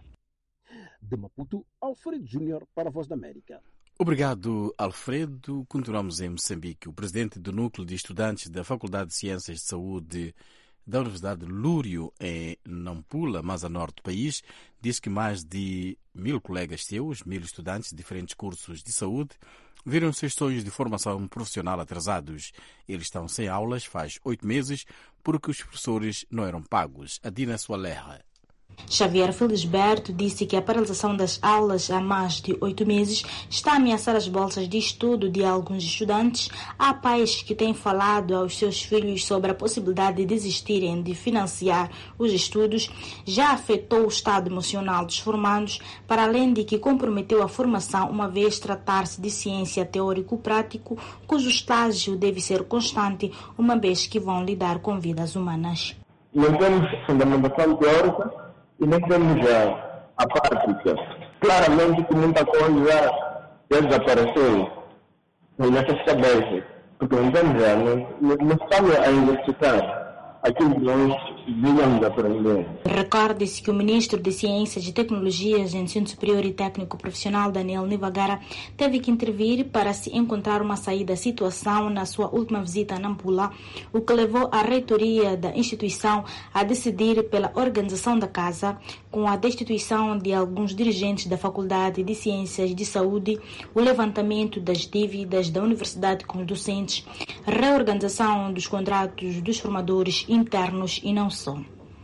De Maputo, Alfredo Júnior para a Voz da América. Obrigado, Alfredo. Continuamos em Moçambique. O presidente do Núcleo de Estudantes da Faculdade de Ciências de Saúde da Universidade de Lúrio, em Nampula, mais a norte do país, diz que mais de 1.000 colegas seus, 1.000 estudantes de diferentes cursos de saúde, viram seus sonhos de formação profissional atrasados. Eles estão sem aulas faz 8 meses porque os professores não eram pagos. Adina Soalerra. Xavier Felisberto disse que a paralisação das aulas há mais de 8 meses está a ameaçar as bolsas de estudo de alguns estudantes. Há pais que têm falado aos seus filhos sobre a possibilidade de desistirem de financiar os estudos. Já afetou o estado emocional dos formandos, para além de que comprometeu a formação, uma vez tratar-se de ciência teórico-prático, cujo estágio deve ser constante, uma vez que vão lidar com vidas humanas. Não temos fundamentação teórica e nem temos a prática. Claramente que muita coisa já desapareceu nessas cabeças, porque não estamos a investigar aquilo que nós vínhamos aprender. Recorde-se que o ministro de Ciências e Tecnologias, Ensino Superior e Técnico Profissional, Daniel Nivagara, teve que intervir para se encontrar uma saída à situação na sua última visita a Nampula, o que levou a reitoria da instituição a decidir pela organização da casa, com a destituição de alguns dirigentes da Faculdade de Ciências de Saúde, o levantamento das dívidas da universidade com os docentes, reorganização dos contratos dos formadores internos e não só.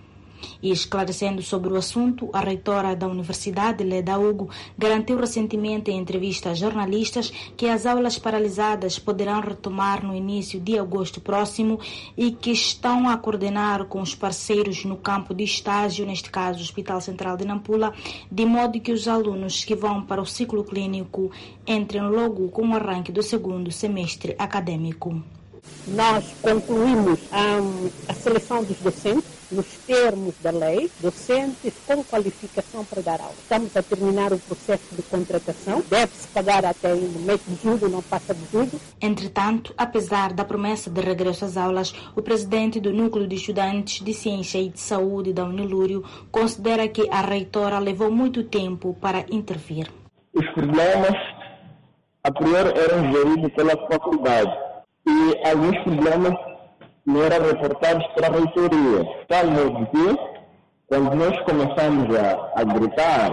E esclarecendo sobre o assunto, a reitora da Universidade, Leda Hugo, garantiu recentemente em entrevista a jornalistas que as aulas paralisadas poderão retomar no início de agosto próximo e que estão a coordenar com os parceiros no campo de estágio, neste caso o Hospital Central de Nampula, de modo que os alunos que vão para o ciclo clínico entrem logo com o arranque do segundo semestre acadêmico. Nós concluímos a seleção dos docentes nos termos da lei, docentes com qualificação para dar aula. Estamos a terminar o processo de contratação, deve-se pagar até o mês de julho, não passa de julho. Entretanto, apesar da promessa de regresso às aulas, o presidente do Núcleo de Estudantes de Ciência e de Saúde da Unilúrio considera que a reitora levou muito tempo para intervir. Os problemas, a priori, eram geridos pela faculdade e alguns problemas não eram reportados para a reitoria. Tal modo que, quando nós começamos a gritar,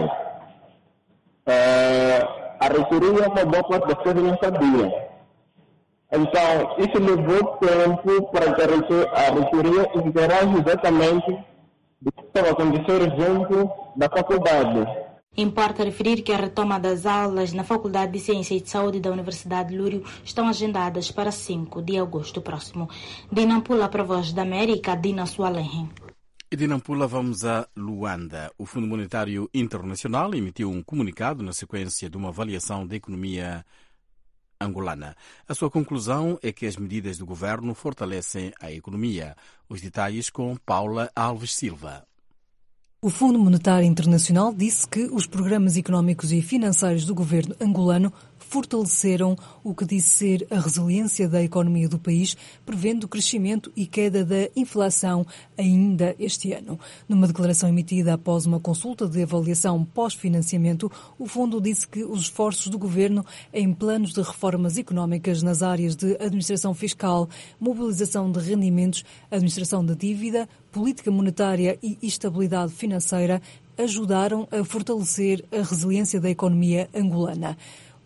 a reitoria, uma boa parte das coisas não sabia. Então, isso levou tempo para que a reitoria interage exatamente do que estava acontecendo junto da faculdade. Importa referir que a retoma das aulas na Faculdade de Ciências e de Saúde da Universidade de Lúrio estão agendadas para 5 de agosto próximo. De Nampula para a Voz da América, Dina Sualenhen. E de Nampula vamos a Luanda. O Fundo Monetário Internacional emitiu um comunicado na sequência de uma avaliação da economia angolana. A sua conclusão é que as medidas do governo fortalecem a economia. Os detalhes com Paula Alves Silva. O Fundo Monetário Internacional disse que os programas económicos e financeiros do governo angolano fortaleceram o que disse ser a resiliência da economia do país, prevendo crescimento e queda da inflação ainda este ano. Numa declaração emitida após uma consulta de avaliação pós-financiamento, o fundo disse que os esforços do governo em planos de reformas económicas nas áreas de administração fiscal, mobilização de rendimentos, administração da dívida, política monetária e estabilidade financeira ajudaram a fortalecer a resiliência da economia angolana.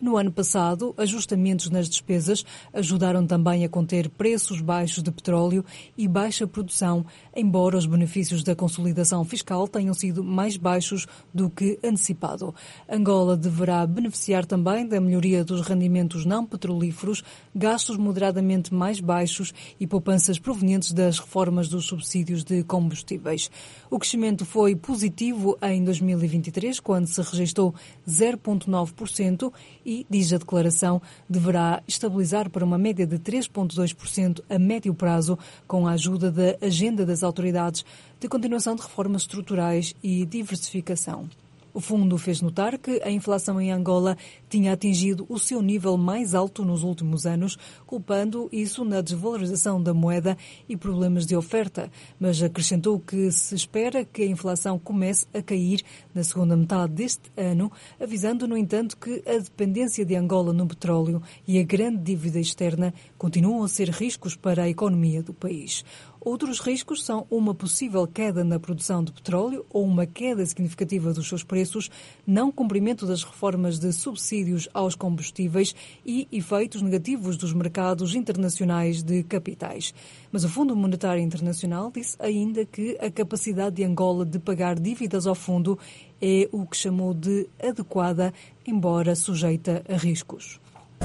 No ano passado, ajustamentos nas despesas ajudaram também a conter preços baixos de petróleo e baixa produção, embora os benefícios da consolidação fiscal tenham sido mais baixos do que antecipado. Angola deverá beneficiar também da melhoria dos rendimentos não petrolíferos, gastos moderadamente mais baixos e poupanças provenientes das reformas dos subsídios de combustíveis. O crescimento foi positivo em 2023, quando se registrou 0,9% e, diz a declaração, deverá estabilizar para uma média de 3,2% a médio prazo, com a ajuda da agenda das autoridades de continuação de reformas estruturais e diversificação. O fundo fez notar que a inflação em Angola tinha atingido o seu nível mais alto nos últimos anos, culpando isso na desvalorização da moeda e problemas de oferta, mas acrescentou que se espera que a inflação comece a cair na segunda metade deste ano, avisando, no entanto, que a dependência de Angola no petróleo e a grande dívida externa continuam a ser riscos para a economia do país. Outros riscos são uma possível queda na produção de petróleo ou uma queda significativa dos seus preços, não cumprimento das reformas de subsídios aos combustíveis e efeitos negativos dos mercados internacionais de capitais. Mas o Fundo Monetário Internacional disse ainda que a capacidade de Angola de pagar dívidas ao fundo é o que chamou de adequada, embora sujeita a riscos.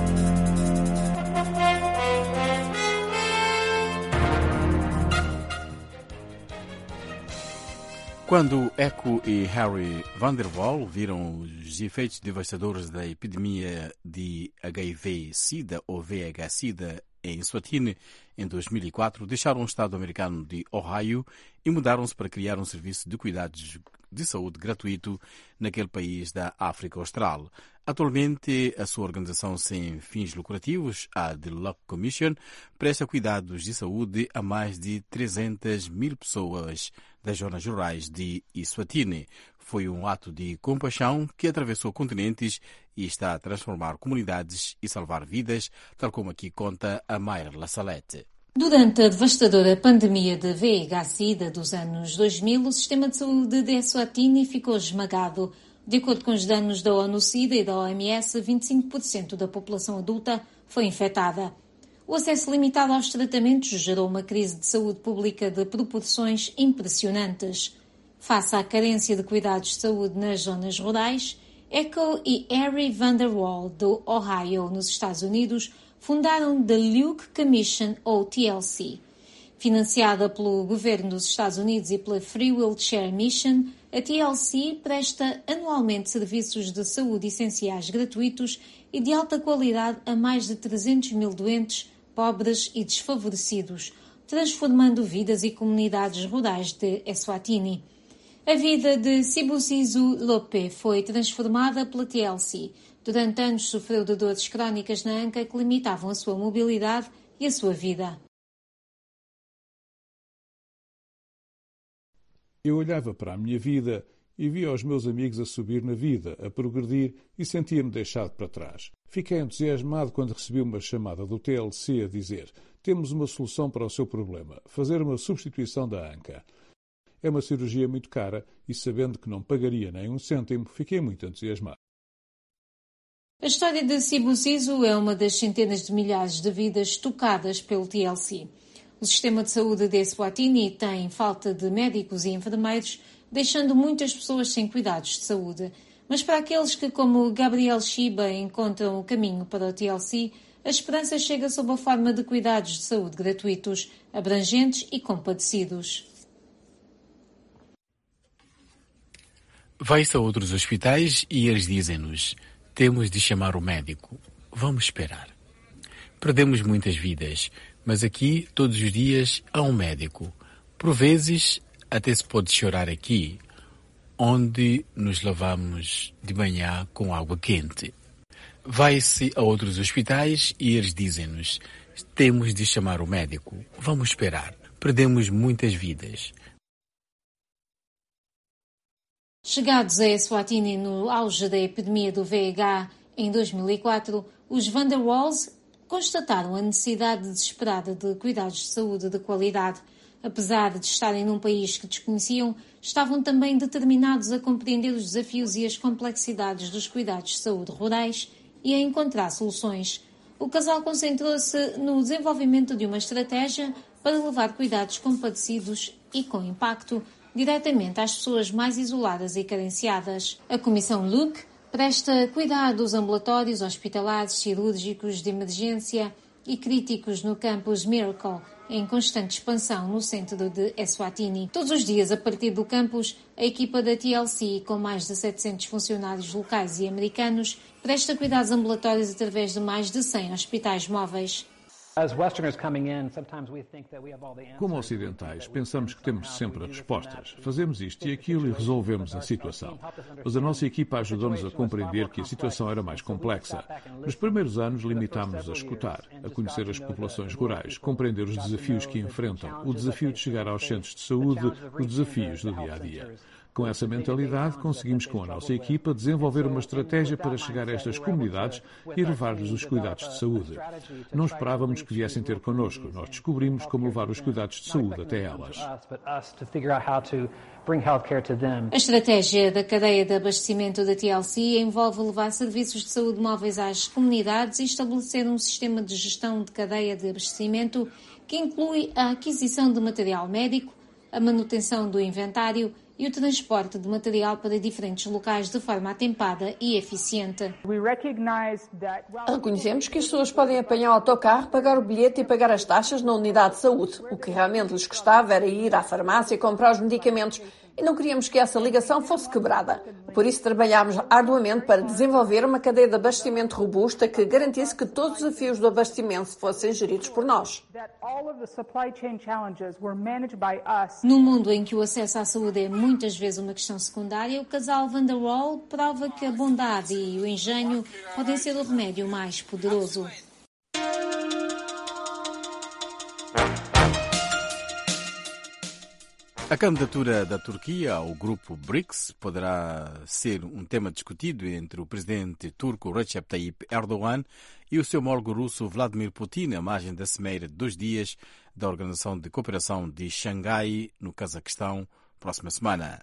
Quando Eco e Harry van der Waal viram os efeitos devastadores da epidemia de HIV-Sida ou VIH-Sida em Eswatini em 2004, deixaram o estado americano de Ohio e mudaram-se para criar um serviço de cuidados de saúde gratuito naquele país da África Austral. Atualmente, a sua organização sem fins lucrativos, a The Luck Commission, presta cuidados de saúde a mais de 300 mil pessoas das zonas rurais de Eswatini. Foi um ato de compaixão que atravessou continentes e está a transformar comunidades e salvar vidas, tal como aqui conta a Mayra Lassalete. Durante a devastadora pandemia de VIH-Sida dos anos 2000, o sistema de saúde de Eswatini ficou esmagado. De acordo com os dados da ONU-SIDA e da OMS, 25% da população adulta foi infectada. O acesso limitado aos tratamentos gerou uma crise de saúde pública de proporções impressionantes. Face à carência de cuidados de saúde nas zonas rurais, Eco e Harry van der Waal, do Ohio, nos Estados Unidos, fundaram The Luke Commission, ou TLC. Financiada pelo governo dos Estados Unidos e pela Free Wheelchair Mission, a TLC presta anualmente serviços de saúde essenciais gratuitos e de alta qualidade a mais de 300 mil doentes, pobres e desfavorecidos, transformando vidas e comunidades rurais de Eswatini. A vida de Sibusiso Lope foi transformada pela TLC. Durante anos sofreu de dores crónicas na anca que limitavam a sua mobilidade e a sua vida. Eu olhava para a minha vida e via os meus amigos a subir na vida, a progredir e sentia-me deixado para trás. Fiquei entusiasmado quando recebi uma chamada do TLC a dizer: temos uma solução para o seu problema, fazer uma substituição da anca. É uma cirurgia muito cara e, sabendo que não pagaria nem um cêntimo, fiquei muito entusiasmado. A história de Sibusiso é uma das centenas de milhares de vidas tocadas pelo TLC. O sistema de saúde de Eswatini tem falta de médicos e enfermeiros, deixando muitas pessoas sem cuidados de saúde. Mas para aqueles que, como Gabriel Shiba, encontram o caminho para o TLC, a esperança chega sob a forma de cuidados de saúde gratuitos, abrangentes e compadecidos. Vai-se a outros hospitais e eles dizem-nos: temos de chamar o médico. Vamos esperar. Perdemos muitas vidas, mas aqui, todos os dias, há um médico. Por vezes, até se pode chorar aqui, onde nos lavamos de manhã com água quente. Vai-se a outros hospitais e eles dizem-nos: temos de chamar o médico. Vamos esperar. Perdemos muitas vidas. Chegados a Eswatini no auge da epidemia do VIH em 2004, os Van der Waals constataram a necessidade desesperada de cuidados de saúde de qualidade. Apesar de estarem num país que desconheciam, estavam também determinados a compreender os desafios e as complexidades dos cuidados de saúde rurais e a encontrar soluções. O casal concentrou-se no desenvolvimento de uma estratégia para levar cuidados compadecidos e com impacto diretamente às pessoas mais isoladas e carenciadas. A Comissão Luke presta cuidado aos ambulatórios hospitalares, cirúrgicos de emergência e críticos no campus Miracle, em constante expansão no centro de Eswatini. Todos os dias, a partir do campus, a equipa da TLC, com mais de 700 funcionários locais e americanos, presta cuidados ambulatórios através de mais de 100 hospitais móveis. Como ocidentais, pensamos que temos sempre respostas. Fazemos isto e aquilo e resolvemos a situação. Mas a nossa equipa ajudou-nos a compreender que a situação era mais complexa. Nos primeiros anos, limitámos-nos a escutar, a conhecer as populações rurais, compreender os desafios que enfrentam, o desafio de chegar aos centros de saúde, os desafios do dia-a-dia. Com essa mentalidade, conseguimos com a nossa equipa desenvolver uma estratégia para chegar a estas comunidades e levar-lhes os cuidados de saúde. Não esperávamos que viessem ter connosco, nós descobrimos como levar os cuidados de saúde até elas. A estratégia da cadeia de abastecimento da TLC envolve levar serviços de saúde móveis às comunidades e estabelecer um sistema de gestão de cadeia de abastecimento que inclui a aquisição de material médico, a manutenção do inventário e o transporte de material para diferentes locais de forma atempada e eficiente. Reconhecemos que as pessoas podem apanhar o autocarro, pagar o bilhete e pagar as taxas na unidade de saúde. O que realmente lhes custava era ir à farmácia e comprar os medicamentos e não queríamos que essa ligação fosse quebrada. Por isso trabalhámos arduamente para desenvolver uma cadeia de abastecimento robusta que garantisse que todos os desafios do abastecimento fossem geridos por nós. Num mundo em que o acesso à saúde é muitas vezes uma questão secundária, o casal Van der Waal prova que a bondade e o engenho podem ser o remédio mais poderoso. A candidatura da Turquia ao grupo BRICS poderá ser um tema discutido entre o presidente turco Recep Tayyip Erdogan e o seu homólogo russo Vladimir Putin, à margem da cimeira de 2 dias da Organização de Cooperação de Xangai, no Cazaquistão, próxima semana.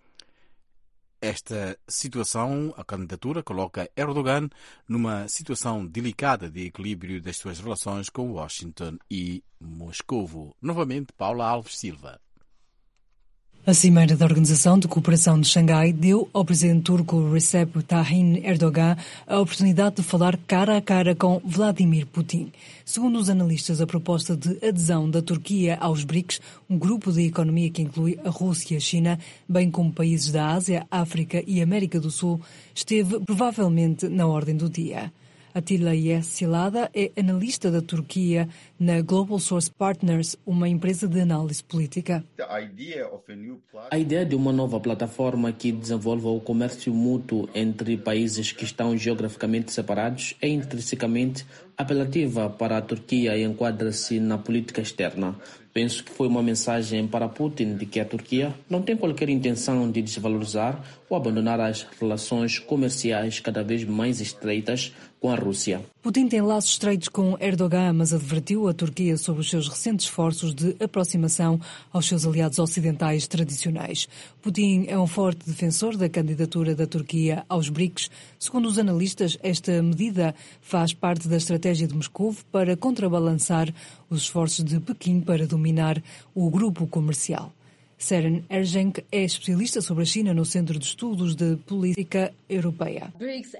Esta situação, a candidatura, coloca Erdogan numa situação delicada de equilíbrio das suas relações com Washington e Moscovo. Novamente, Paula Alves Silva. A Cimeira da Organização de Cooperação de Xangai deu ao presidente turco Recep Tayyip Erdogan a oportunidade de falar cara a cara com Vladimir Putin. Segundo os analistas, a proposta de adesão da Turquia aos BRICS, um grupo de economia que inclui a Rússia e a China, bem como países da Ásia, África e América do Sul, esteve provavelmente na ordem do dia. Atilla Yesilada é analista da Turquia na Global Source Partners, uma empresa de análise política. A ideia de uma nova plataforma que desenvolva o comércio mútuo entre países que estão geograficamente separados é intrinsecamente apelativa para a Turquia e enquadra-se na política externa. Penso que foi uma mensagem para Putin de que a Turquia não tem qualquer intenção de desvalorizar ou abandonar as relações comerciais cada vez mais estreitas com a Rússia. Putin tem laços estreitos com Erdogan, mas advertiu a Turquia sobre os seus recentes esforços de aproximação aos seus aliados ocidentais tradicionais. Putin é um forte defensor da candidatura da Turquia aos BRICS. Segundo os analistas, esta medida faz parte da estratégia de Moscou para contrabalançar os esforços de Pequim para dominar o grupo comercial. Seren Ergenk é especialista sobre a China no Centro de Estudos de Política Europeia.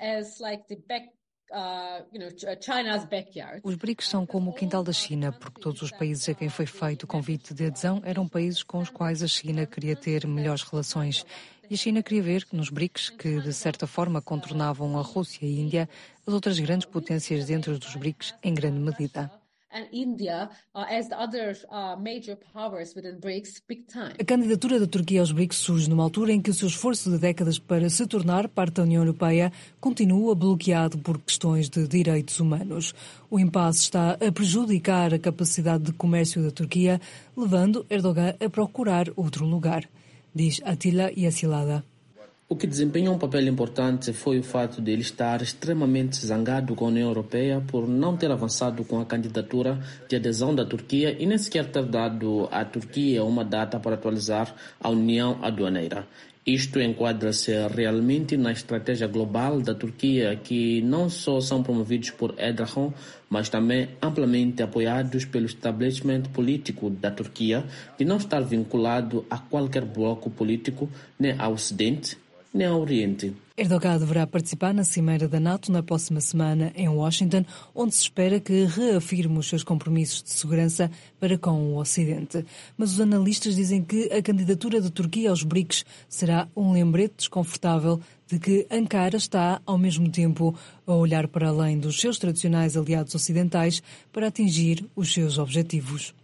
Os BRICS são como o quintal da China, porque todos os países a quem foi feito o convite de adesão eram países com os quais a China queria ter melhores relações. E a China queria ver nos BRICS, que de certa forma contornavam a Rússia e a Índia, as outras grandes potências dentro dos BRICS em grande medida. A candidatura da Turquia aos BRICS surge numa altura em que o seu esforço de décadas para se tornar parte da União Europeia continua bloqueado por questões de direitos humanos. O impasse está a prejudicar a capacidade de comércio da Turquia, levando Erdogan a procurar outro lugar, diz Atilla Yesilada. O que desempenha um papel importante foi o fato de ele estar extremamente zangado com a União Europeia por não ter avançado com a candidatura de adesão da Turquia e nem sequer ter dado à Turquia uma data para atualizar a União Aduaneira. Isto enquadra-se realmente na estratégia global da Turquia, que não só são promovidos por Erdogan, mas também amplamente apoiados pelo establishment político da Turquia, de não estar vinculado a qualquer bloco político, nem ao Ocidente, nem ao Oriente. Erdogan deverá participar na Cimeira da NATO na próxima semana em Washington, onde se espera que reafirme os seus compromissos de segurança para com o Ocidente. Mas os analistas dizem que a candidatura da Turquia aos BRICS será um lembrete desconfortável de que Ankara está, ao mesmo tempo, a olhar para além dos seus tradicionais aliados ocidentais para atingir os seus objetivos.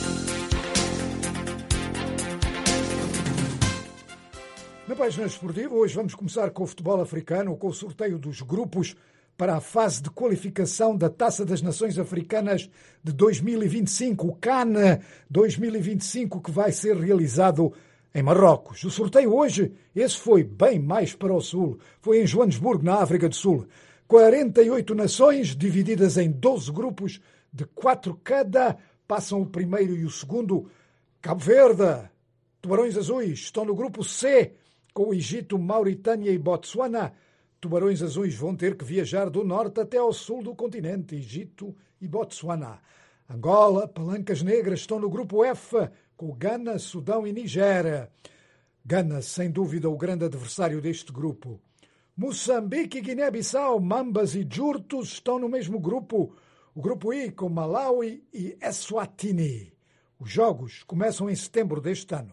Na página esportiva, hoje vamos começar com o futebol africano, com o sorteio dos grupos para a fase de qualificação da Taça das Nações Africanas de 2025, o CAN 2025, que vai ser realizado em Marrocos. O sorteio hoje, esse foi bem mais para o sul, foi em Joanesburgo, na África do Sul. 48 nações, divididas em 12 grupos de 4 cada, passam o primeiro e o segundo. Cabo Verde, Tubarões Azuis, estão no grupo C, com o Egito, Mauritânia e Botsuana. Tubarões Azuis vão ter que viajar do norte até ao sul do continente, Egito e Botsuana. Angola, Palancas Negras estão no grupo F, com Gana, Sudão e Nigéria. Gana, sem dúvida, o grande adversário deste grupo. Moçambique e Guiné-Bissau, Mambas e Jurtos estão no mesmo grupo, o grupo I, com Malawi e Eswatini. Os jogos começam em setembro deste ano.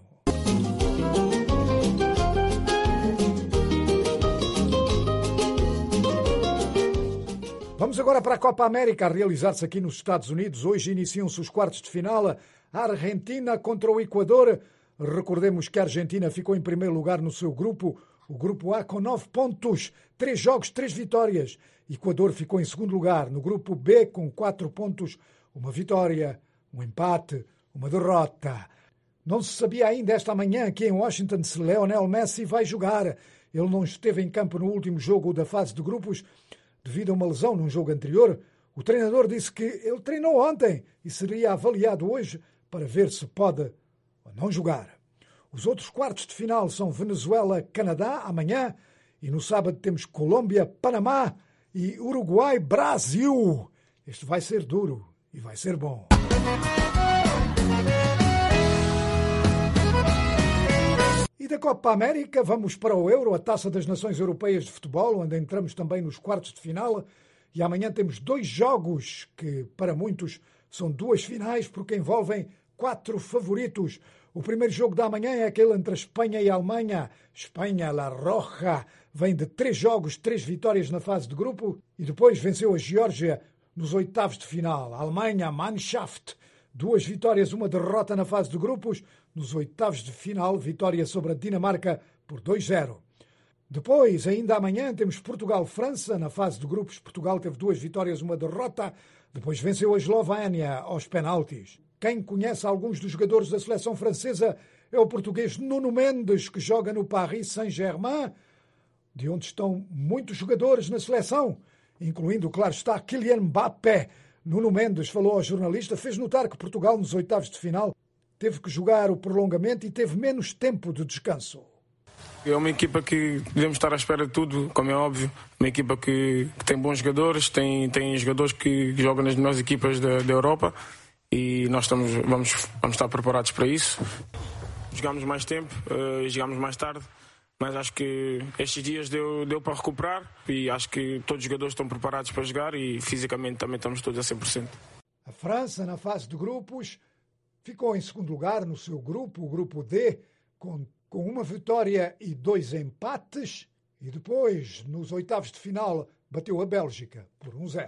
Vamos agora para a Copa América, a realizar-se aqui nos Estados Unidos. Hoje iniciam-se os quartos de final. A Argentina contra o Equador. Recordemos que a Argentina ficou em primeiro lugar no seu grupo, o grupo A, com 9 pontos, 3 jogos, 3 vitórias. Equador ficou em segundo lugar no grupo B, com 4 pontos, 1 vitória, 1 empate, 1 derrota. Não se sabia ainda esta manhã aqui em Washington se Lionel Messi vai jogar. Ele não esteve em campo no último jogo da fase de grupos, devido a uma lesão num jogo anterior. O treinador disse que ele treinou ontem e seria avaliado hoje para ver se pode ou não jogar. Os outros quartos de final são Venezuela-Canadá amanhã e no sábado temos Colômbia-Panamá e Uruguai-Brasil. Este vai ser duro e vai ser bom. E da Copa América vamos para o Euro, a Taça das Nações Europeias de Futebol, onde entramos também nos quartos de final. E amanhã temos 2 jogos que, para muitos, são 2 finais, porque envolvem 4 favoritos. O primeiro jogo da manhã é aquele entre a Espanha e a Alemanha. Espanha, La Roja, vem de 3 jogos, 3 vitórias na fase de grupo e depois venceu a Geórgia nos oitavos de final. A Alemanha, Mannschaft, 2 vitórias, 1 derrota na fase de grupos. Nos oitavos de final, vitória sobre a Dinamarca por 2-0. Depois, ainda amanhã, temos Portugal-França. Na fase de grupos, Portugal teve 2 vitórias, 1 derrota. Depois venceu a Eslovénia aos penaltis. Quem conhece alguns dos jogadores da seleção francesa é o português Nuno Mendes, que joga no Paris Saint-Germain, de onde estão muitos jogadores na seleção, incluindo, claro está, Kylian Mbappé. Nuno Mendes falou ao jornalista, fez notar que Portugal, nos oitavos de final, teve que jogar o prolongamento e teve menos tempo de descanso. É uma equipa que devemos estar à espera de tudo, como é óbvio. Uma equipa que tem bons jogadores, tem jogadores que jogam nas melhores equipas da Europa e nós vamos estar preparados para isso. Jogámos mais tempo, jogámos mais tarde, mas acho que estes dias deu para recuperar e acho que todos os jogadores estão preparados para jogar e fisicamente também estamos todos a 100%. A França, na fase de grupos, ficou em segundo lugar no seu grupo, o grupo D, com 1 vitória e 2 empates. E depois, nos oitavos de final, bateu a Bélgica por 1-0.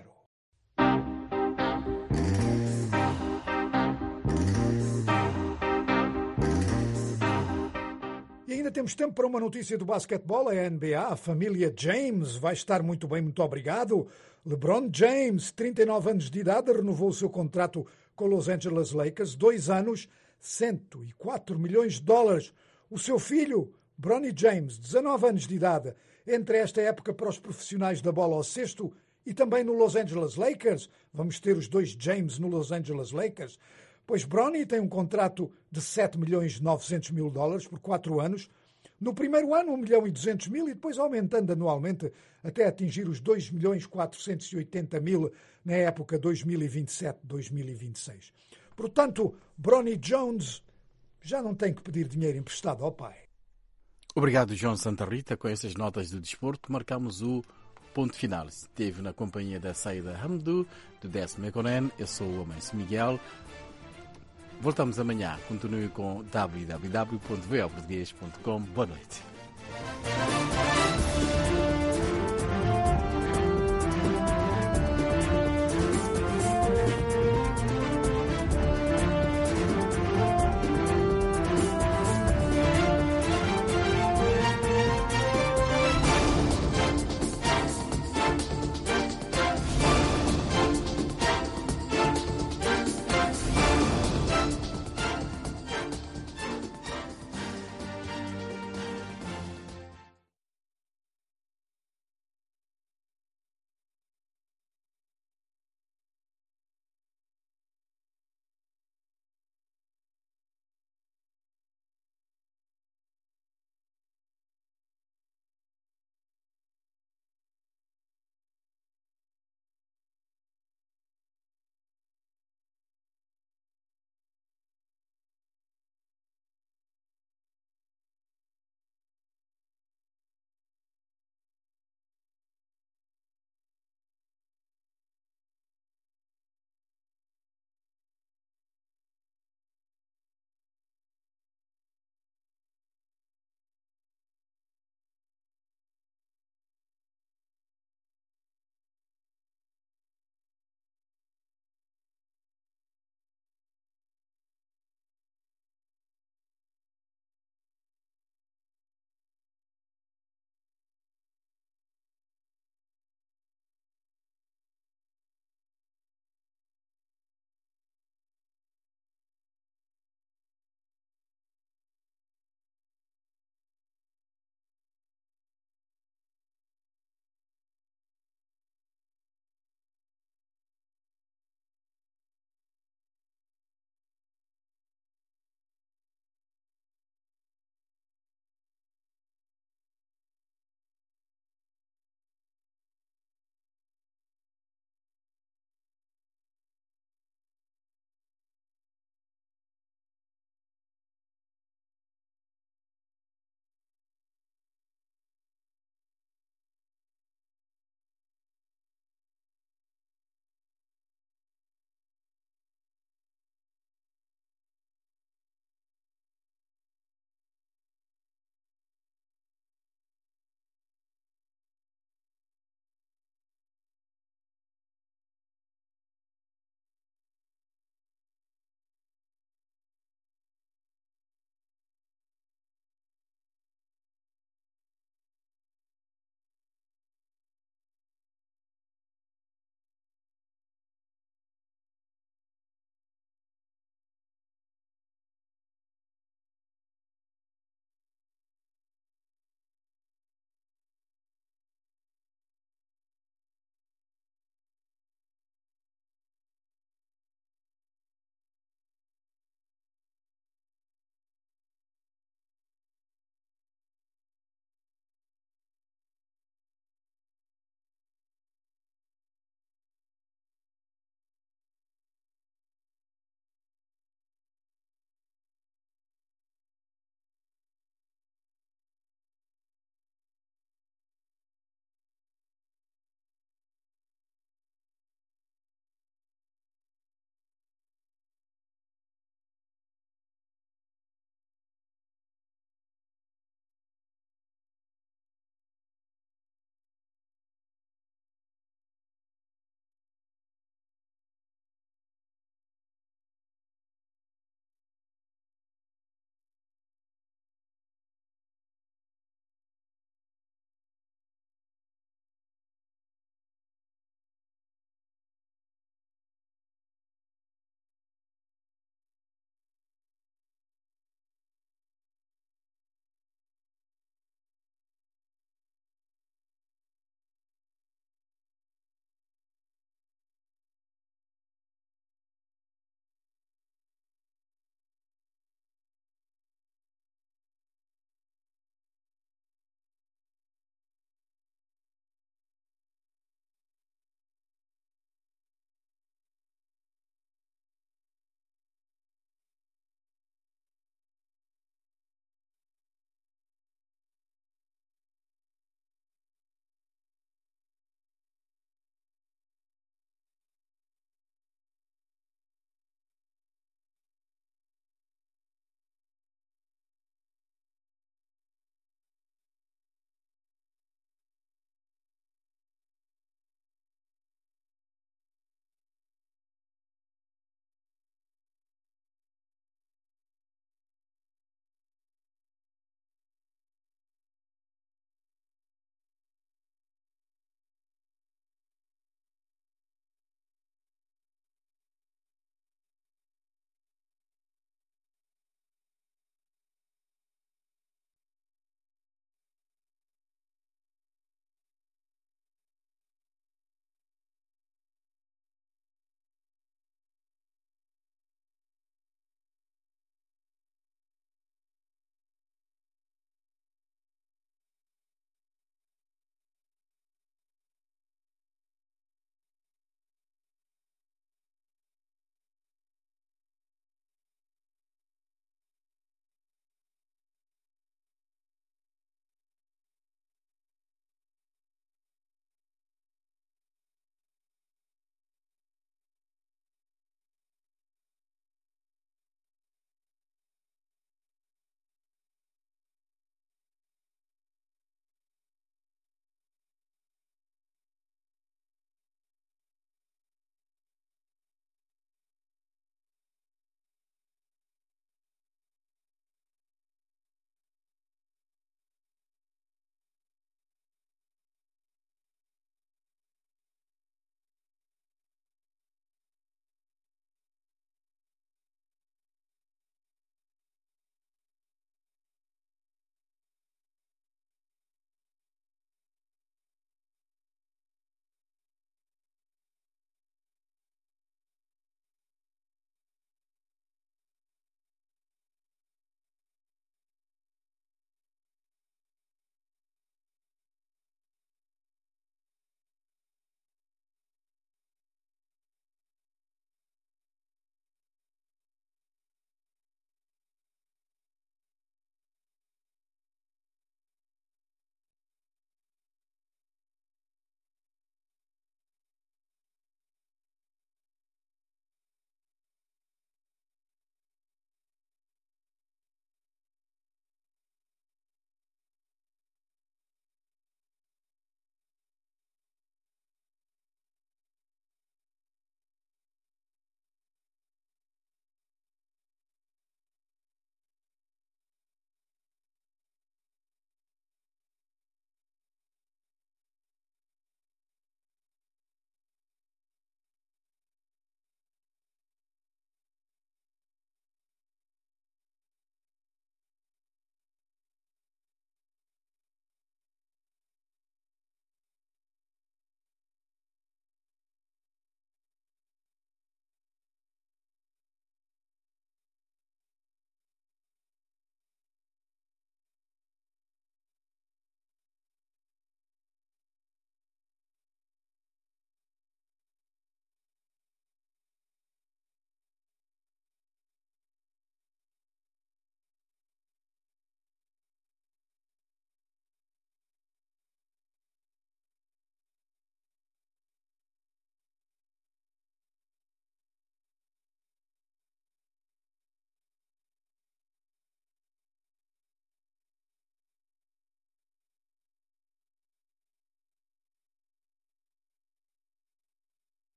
E ainda temos tempo para uma notícia do basquetebol, a NBA. A família James vai estar muito bem, muito obrigado. LeBron James, 39 anos de idade, renovou o seu contrato com Los Angeles Lakers, 2 anos, 104 milhões de dólares. O seu filho, Bronny James, 19 anos de idade, entre esta época para os profissionais da bola ao cesto e também no Los Angeles Lakers. Vamos ter os 2 James no Los Angeles Lakers. Pois Bronny tem um contrato de 7 milhões e 900 mil dólares por 4 anos. No primeiro ano, 1.200.000 e depois aumentando anualmente até atingir os 2.480.000 na época 2027-2026. Portanto, Bronny Jones já não tem que pedir dinheiro emprestado ao pai. Obrigado, João Santa Rita. Com essas notas do desporto, marcamos o ponto final. Esteve na companhia da Saída Hamdou, do Décio Mekonnen. Eu sou o Amancio Miguel. Voltamos amanhã. Continue com www.voportugues.com. Boa noite.